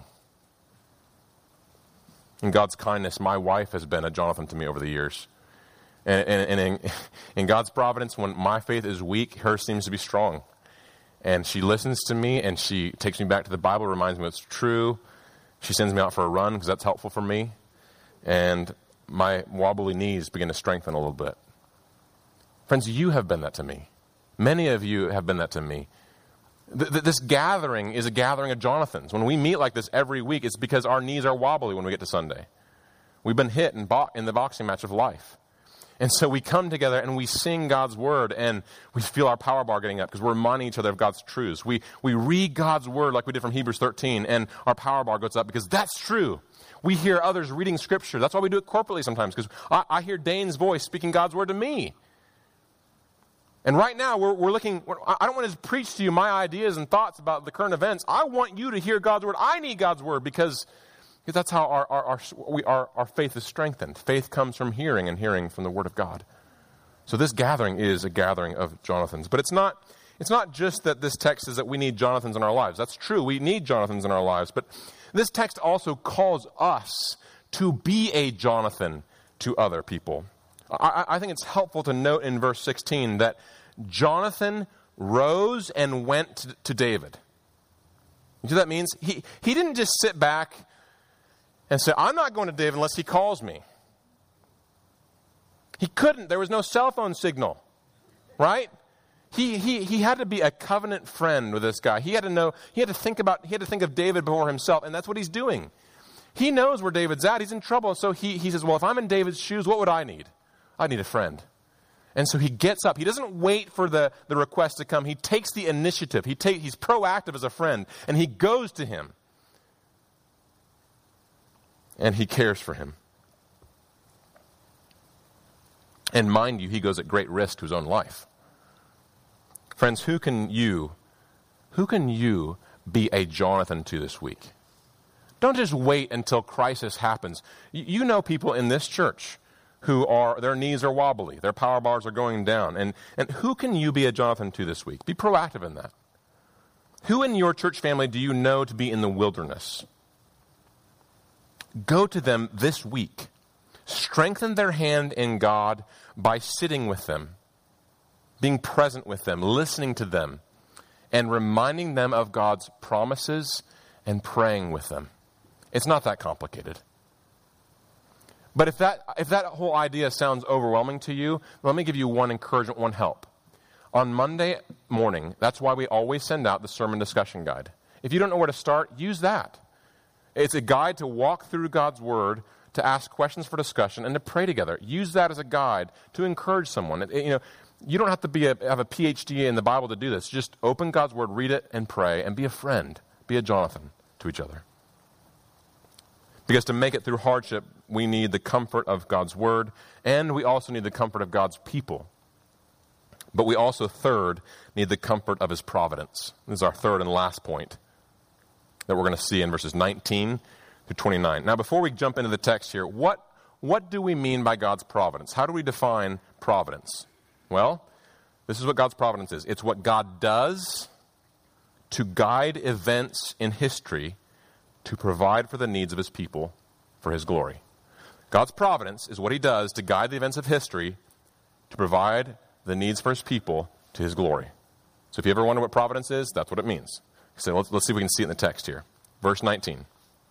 In God's kindness, my wife has been a Jonathan to me over the years. And, and, and in, in God's providence, when my faith is weak, hers seems to be strong. And she listens to me, and she takes me back to the Bible, reminds me it's true. She sends me out for a run, because that's helpful for me. And my wobbly knees begin to strengthen a little bit. Friends, you have been that to me. Many of you have been that to me. Th- th- this gathering is a gathering of Jonathans. When we meet like this every week, it's because our knees are wobbly when we get to Sunday. We've been hit in, bo- in the boxing match of life. And so we come together and we sing God's word, and we feel our power bar getting up because we're reminding each other of God's truths. We, we read God's word like we did from Hebrews thirteen, and our power bar goes up because that's true. We hear others reading Scripture. That's why we do it corporately sometimes, because I, I hear Dane's voice speaking God's word to me. And right now, we're, we're looking, we're, I don't want to preach to you my ideas and thoughts about the current events. I want you to hear God's word. I need God's word because, because that's how our, our, our, we, our, our faith is strengthened. Faith comes from hearing, and hearing from the word of God. So this gathering is a gathering of Jonathans. But it's not, it's not just that this text says that we need Jonathans in our lives. That's true. We need Jonathans in our lives. But this text also calls us to be a Jonathan to other people. I, I think it's helpful to note in verse sixteen that Jonathan rose and went to, to David. You know what that means? He, he didn't just sit back and say, I'm not going to David unless he calls me. He couldn't. There was no cell phone signal, right? He, he, he had to be a covenant friend with this guy. He had to know, he had to think about, he had to think of David before himself, and that's what he's doing. He knows where David's at. He's in trouble. So he, he says, well, if I'm in David's shoes, what would I need? I need a friend. And so he gets up. He doesn't wait for the, the request to come. He takes the initiative. He take, he's proactive as a friend. And he goes to him. And he cares for him. And mind you, he goes at great risk to his own life. Friends, who can you, who can you be a Jonathan to this week? Don't just wait until crisis happens. You know people in this church who are, their knees are wobbly, their power bars are going down. And, and who can you be a Jonathan to this week? Be proactive in that. Who in your church family do you know to be in the wilderness? Go to them this week. Strengthen their hand in God by sitting with them, being present with them, listening to them, and reminding them of God's promises and praying with them. It's not that complicated. But if that if that whole idea sounds overwhelming to you, let me give you one encouragement, one help. On Monday morning, that's why we always send out the sermon discussion guide. If you don't know where to start, use that. It's a guide to walk through God's word, to ask questions for discussion, and to pray together. Use that as a guide to encourage someone. It, it, you know, you don't have to be a, have a P H D in the Bible to do this. Just open God's word, read it, and pray, and be a friend. Be a Jonathan to each other. Because to make it through hardship, we need the comfort of God's word, and we also need the comfort of God's people. But we also, third, need the comfort of his providence. This is our third and last point that we're going to see in verses nineteen through twenty-nine. Now, before we jump into the text here, what, what do we mean by God's providence? How do we define providence? Well, this is what God's providence is. It's what God does to guide events in history to provide for the needs of his people for his glory. God's providence is what he does to guide the events of history to provide the needs for his people to his glory. So if you ever wonder what providence is, that's what it means. So let's, let's see if we can see it in the text here. Verse nineteen.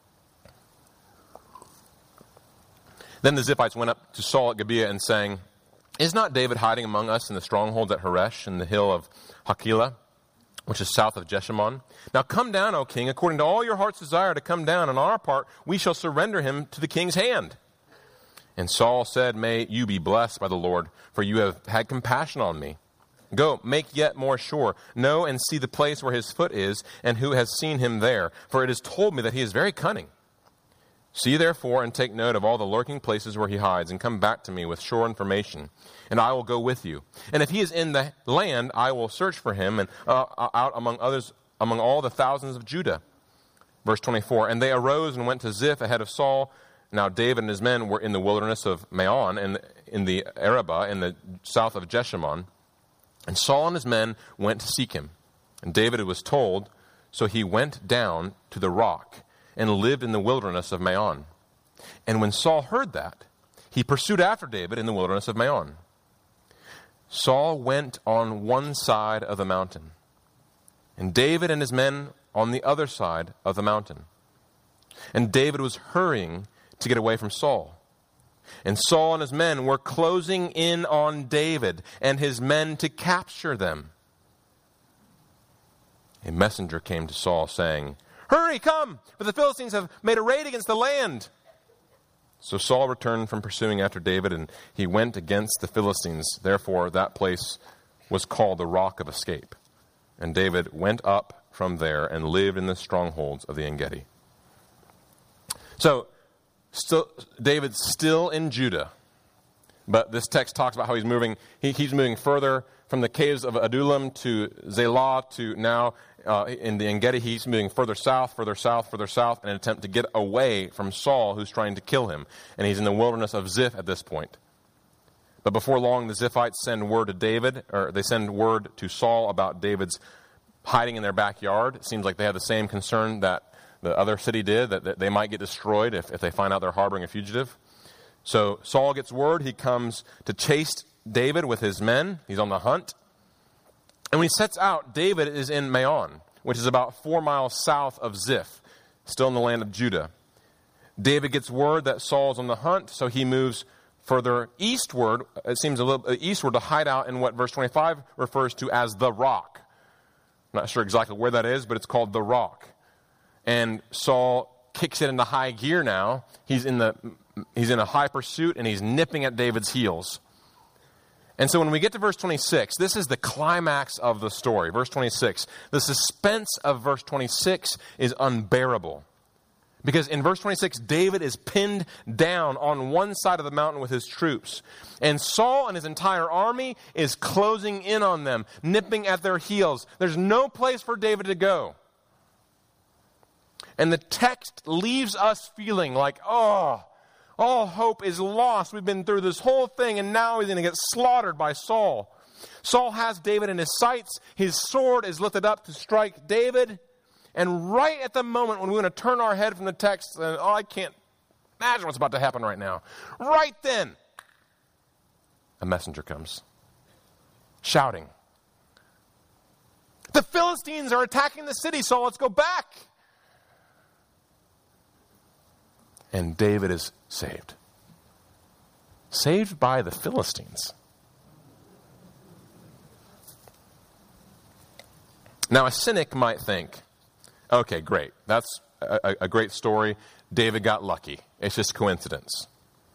Then the Ziphites went up to Saul at Gibeah and sang, Is not David hiding among us in the strongholds at Horesh in the hill of Hakilah, which is south of Jeshimon? Now come down, O king, according to all your heart's desire to come down, and on our part we shall surrender him to the king's hand. And Saul said, May you be blessed by the Lord, for you have had compassion on me. Go, make yet more sure. Know and see the place where his foot is, and who has seen him there. For it is told me that he is very cunning. See therefore, and take note of all the lurking places where he hides, and come back to me with sure information, and I will go with you. And if he is in the land, I will search for him, and uh, out among others, among all the thousands of Judah. Verse twenty-four, And they arose and went to Ziph ahead of Saul. Now David and his men were in the wilderness of Maon, and in the Arabah, in the south of Jeshimon. And Saul and his men went to seek him. And David was told, so he went down to the rock and lived in the wilderness of Maon. And when Saul heard that, he pursued after David in the wilderness of Maon. Saul went on one side of the mountain, and David and his men on the other side of the mountain. And David was hurrying to get away from Saul. And Saul and his men were closing in on David and his men to capture them. A messenger came to Saul saying, Hurry, come, for the Philistines have made a raid against the land. So Saul returned from pursuing after David, and he went against the Philistines. Therefore, that place was called the Rock of Escape. And David went up from there and lived in the strongholds of the En-gedi. So, still, David's still in Judah. But this text talks about how he's moving. He, he's moving further from the caves of Adullam to Zelah to now uh, in the En-gedi. He's moving further south, further south, further south in an attempt to get away from Saul, who's trying to kill him. And he's in the wilderness of Ziph at this point. But before long, the Ziphites send word to David, or they send word to Saul about David's hiding in their backyard. It seems like they have the same concern that the other city did, that, that they might get destroyed if, if they find out they're harboring a fugitive. So Saul gets word. He comes to chase David with his men. He's on the hunt. And when he sets out, David is in Maon, which is about four miles south of Ziph, still in the land of Judah. David gets word that Saul's on the hunt, so he moves further eastward. It seems a little eastward to hide out in what verse twenty-five refers to as the Rock. I'm not sure exactly where that is, but it's called the Rock. And Saul kicks it into high gear now. He's in the he's in a high pursuit, and he's nipping at David's heels. And so when we get to verse twenty-six, this is the climax of the story. Verse twenty-six, the suspense of verse twenty-six is unbearable. Because in verse twenty-six, David is pinned down on one side of the mountain with his troops. And Saul and his entire army is closing in on them, nipping at their heels. There's no place for David to go. And the text leaves us feeling like, oh, all hope is lost. We've been through this whole thing, and now he's going to get slaughtered by Saul. Saul has David in his sights. His sword is lifted up to strike David. And right at the moment when we want to turn our head from the text, and oh, I can't imagine what's about to happen right now. Right then, a messenger comes, shouting, "The Philistines are attacking the city, Saul, let's go back." And David is saved. Saved by the Philistines. Now, a cynic might think, okay, great. That's a, a great story. David got lucky. It's just coincidence.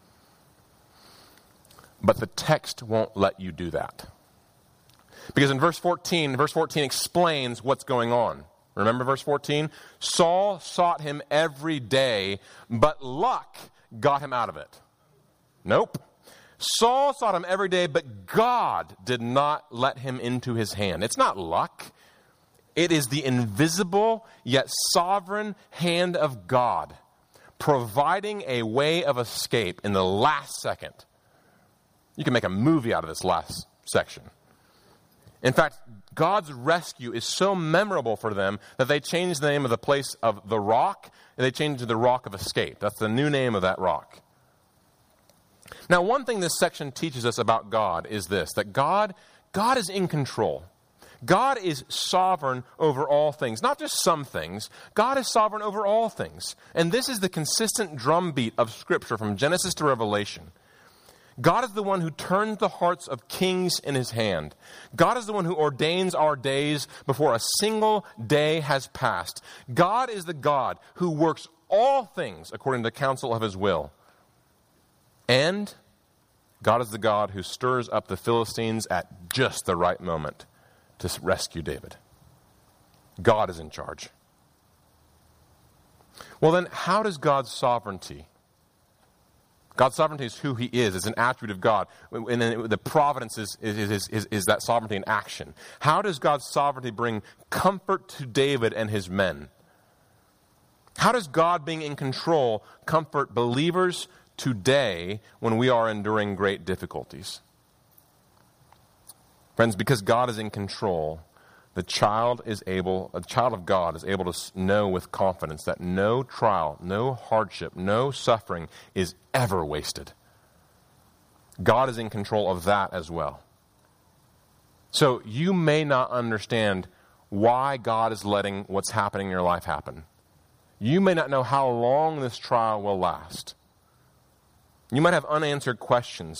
But the text won't let you do that. Because in verse fourteen, verse fourteen explains what's going on. Remember verse fourteen? Saul sought him every day, but luck got him out of it. Nope. Saul sought him every day, but God did not let him into his hand. It's not luck. It is the invisible yet sovereign hand of God providing a way of escape in the last second. You can make a movie out of this last section. In fact, God's rescue is so memorable for them that they changed the name of the place of the Rock, and they changed it to the Rock of Escape. That's the new name of that rock. Now, one thing this section teaches us about God is this, that God, God is in control. God is sovereign over all things, not just some things. God is sovereign over all things. And this is the consistent drumbeat of Scripture from Genesis to Revelation. God is the one who turns the hearts of kings in his hand. God is the one who ordains our days before a single day has passed. God is the God who works all things according to the counsel of his will. And God is the God who stirs up the Philistines at just the right moment to rescue David. God is in charge. Well then, how does God's sovereignty, God's sovereignty is who he is. It's an attribute of God. And then the providence is, is, is, is, is that sovereignty in action. How does God's sovereignty bring comfort to David and his men? How does God being in control comfort believers today when we are enduring great difficulties? Friends, because God is in control, the child is able, a child of God is able to know with confidence that no trial, no hardship, no suffering is ever wasted. God is in control of that as well. So you may not understand why God is letting what's happening in your life happen. You may not know how long this trial will last. You might have unanswered questions.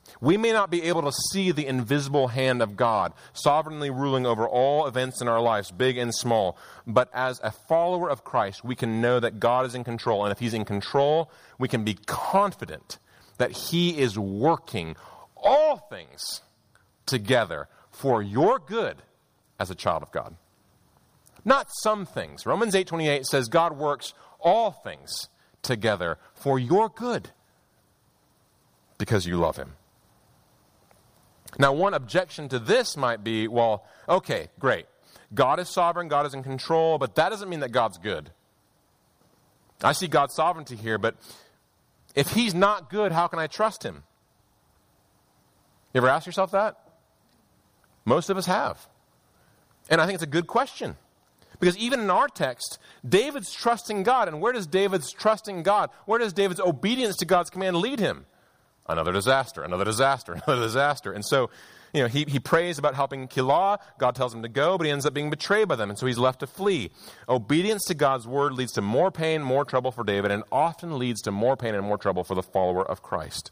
We may not be able to see the invisible hand of God, sovereignly ruling over all events in our lives, big and small. But as a follower of Christ, we can know that God is in control. And if He's in control, we can be confident that He is working all things together for your good as a child of God. Not some things. Romans eight twenty-eight says God works all things together for your good because you love Him. Now, one objection to this might be, well, okay, great. God is sovereign, God is in control, but that doesn't mean that God's good. I see God's sovereignty here, but if He's not good, how can I trust Him? You ever ask yourself that? Most of us have. And I think it's a good question. Because even in our text, David's trusting God. And where does David's trusting God? Where does David's obedience to God's command lead him? Another disaster, another disaster, another disaster. And so, you know, he, he prays about helping Keilah. God tells him to go, but he ends up being betrayed by them. And so he's left to flee. Obedience to God's word leads to more pain, more trouble for David, and often leads to more pain and more trouble for the follower of Christ.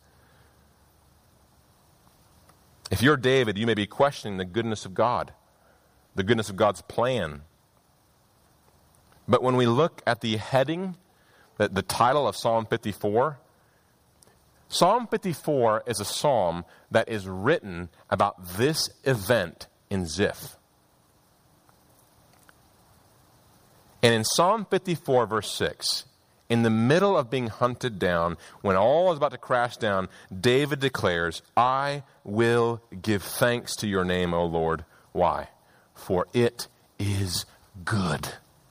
If you're David, you may be questioning the goodness of God, the goodness of God's plan. But when we look at the heading, the, the title of Psalm fifty-four, Psalm fifty-four is a psalm that is written about this event in Ziph. And in Psalm fifty-four, verse six, in the middle of being hunted down, when all is about to crash down, David declares, I will give thanks to your name, O Lord. Why? For it is good.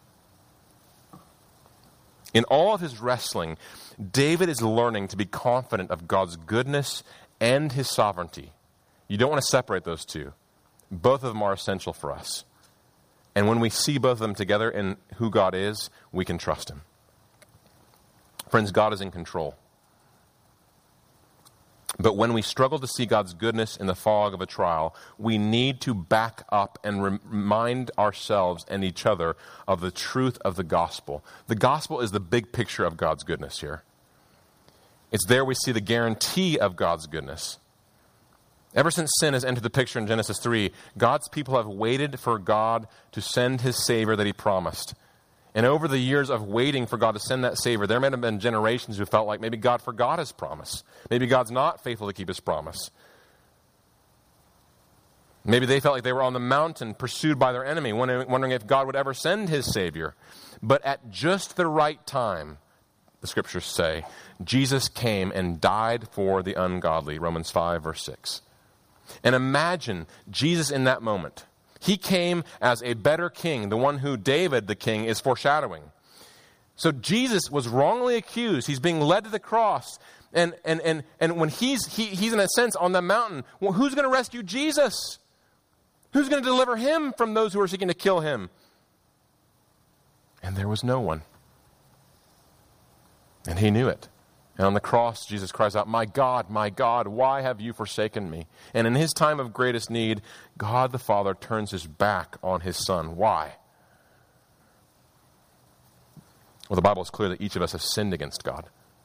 In all of his wrestling, David is learning to be confident of God's goodness and His sovereignty. You don't want to separate those two. Both of them are essential for us. And when we see both of them together in who God is, we can trust Him. Friends, God is in control. But when we struggle to see God's goodness in the fog of a trial, we need to back up and remind ourselves and each other of the truth of the gospel. The gospel is the big picture of God's goodness here. It's there we see the guarantee of God's goodness. Ever since sin has entered the picture in Genesis three, God's people have waited for God to send His Savior that He promised. And over the years of waiting for God to send that Savior, there may have been generations who felt like maybe God forgot His promise. Maybe God's not faithful to keep His promise. Maybe they felt like they were on the mountain pursued by their enemy, wondering if God would ever send His Savior. But at just the right time, the Scriptures say, Jesus came and died for the ungodly, Romans five, verse six. And imagine Jesus in that moment. He came as a better king, the one who David, the king, is foreshadowing. So Jesus was wrongly accused. He's being led to the cross. And and and, and when he's, he, he's in a sense on the mountain, well, who's going to rescue Jesus? Who's going to deliver Him from those who are seeking to kill Him? And there was no one. And He knew it. And on the cross, Jesus cries out, my God, my God, why have you forsaken me? And in His time of greatest need, God the Father turns His back on His Son. Why? Well, the Bible is clear that each of us have sinned against God.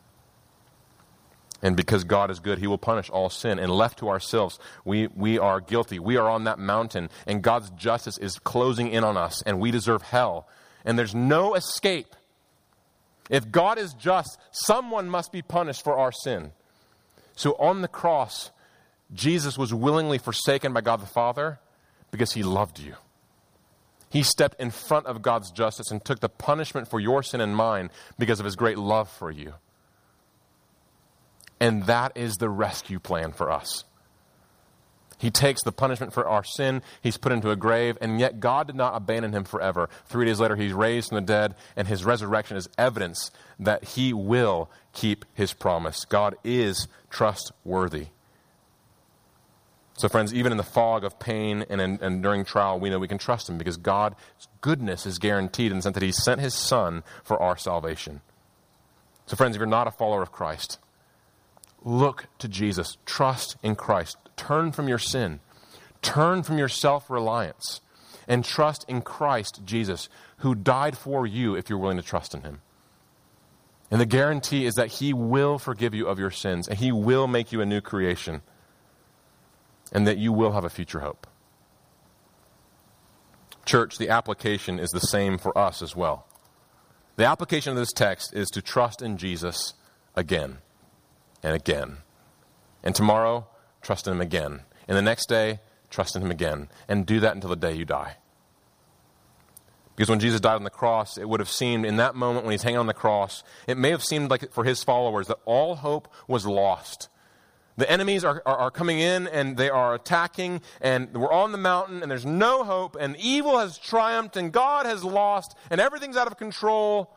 And because God is good, He will punish all sin. And left to ourselves, we, we are guilty. We are on that mountain, and God's justice is closing in on us, and we deserve hell. And there's no escape. If God is just, someone must be punished for our sin. So on the cross, Jesus was willingly forsaken by God the Father because He loved you. He stepped in front of God's justice and took the punishment for your sin and mine because of His great love for you. And that is the rescue plan for us. He takes the punishment for our sin, He's put into a grave, and yet God did not abandon Him forever. Three days later, He's raised from the dead, and His resurrection is evidence that He will keep His promise. God is trustworthy. So friends, even in the fog of pain and, in, and during trial, we know we can trust Him because God's goodness is guaranteed in the sense that He sent His Son for our salvation. So friends, if you're not a follower of Christ, look to Jesus. Trust in Christ. Turn from your sin. Turn from your self-reliance. And trust in Christ Jesus, who died for you if you're willing to trust in Him. And the guarantee is that He will forgive you of your sins, and He will make you a new creation. and that you will have a future hope. Church, the application is the same for us as well. The application of this text is to trust in Jesus again and again. And tomorrow, trust in him again. And the next day, trust in him again. And do that until the day you die. Because when Jesus died on the cross, it would have seemed in that moment when he's hanging on the cross, it may have seemed like for his followers that all hope was lost. The enemies are, are, are coming in and they are attacking, and we're on the mountain and there's no hope, and evil has triumphed and God has lost and everything's out of control.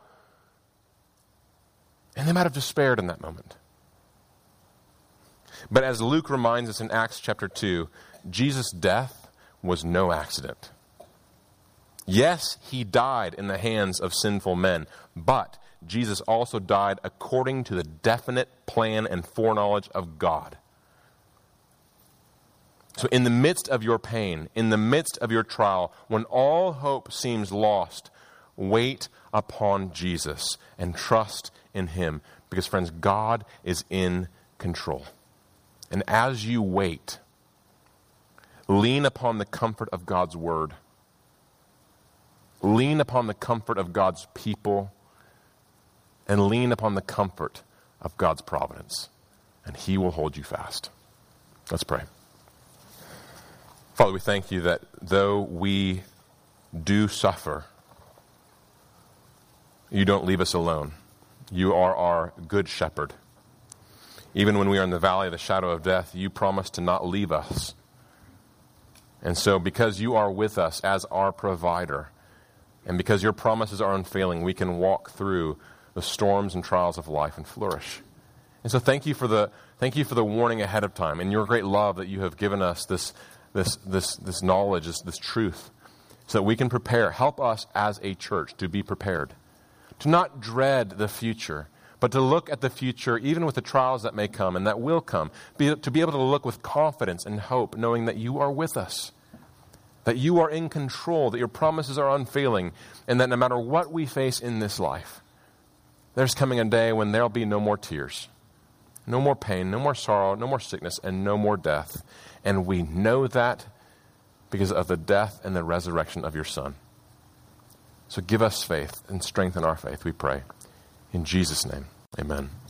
And they might have despaired in that moment. But as Luke reminds us in Acts chapter two, Jesus' death was no accident. Yes, he died in the hands of sinful men, but Jesus also died according to the definite plan and foreknowledge of God. So in the midst of your pain, in the midst of your trial, when all hope seems lost, wait upon Jesus and trust in him. Because friends, God is in control. And as you wait, lean upon the comfort of God's word. Lean upon the comfort of God's people. And lean upon the comfort of God's providence. And he will hold you fast. Let's pray. Father, we thank you that though we do suffer, you don't leave us alone. You are our good shepherd. Even when we are in the valley of the shadow of death, you promise to not leave us. And so because you are with us as our provider, and because your promises are unfailing, we can walk through the storms and trials of life and flourish. And so thank you for the thank you for the warning ahead of time and your great love that you have given us this this this this knowledge, this, this truth, so that we can prepare. Help us as a church to be prepared, to not dread the future, but to look at the future even with the trials that may come and that will come, be, to be able to look with confidence and hope, knowing that you are with us, that you are in control, that your promises are unfailing, and that no matter what we face in this life, there's coming a day when there'll be no more tears, no more pain, no more sorrow, no more sickness, and no more death. And we know that because of the death and the resurrection of your Son. So give us faith and strengthen our faith, we pray. In Jesus' name, amen.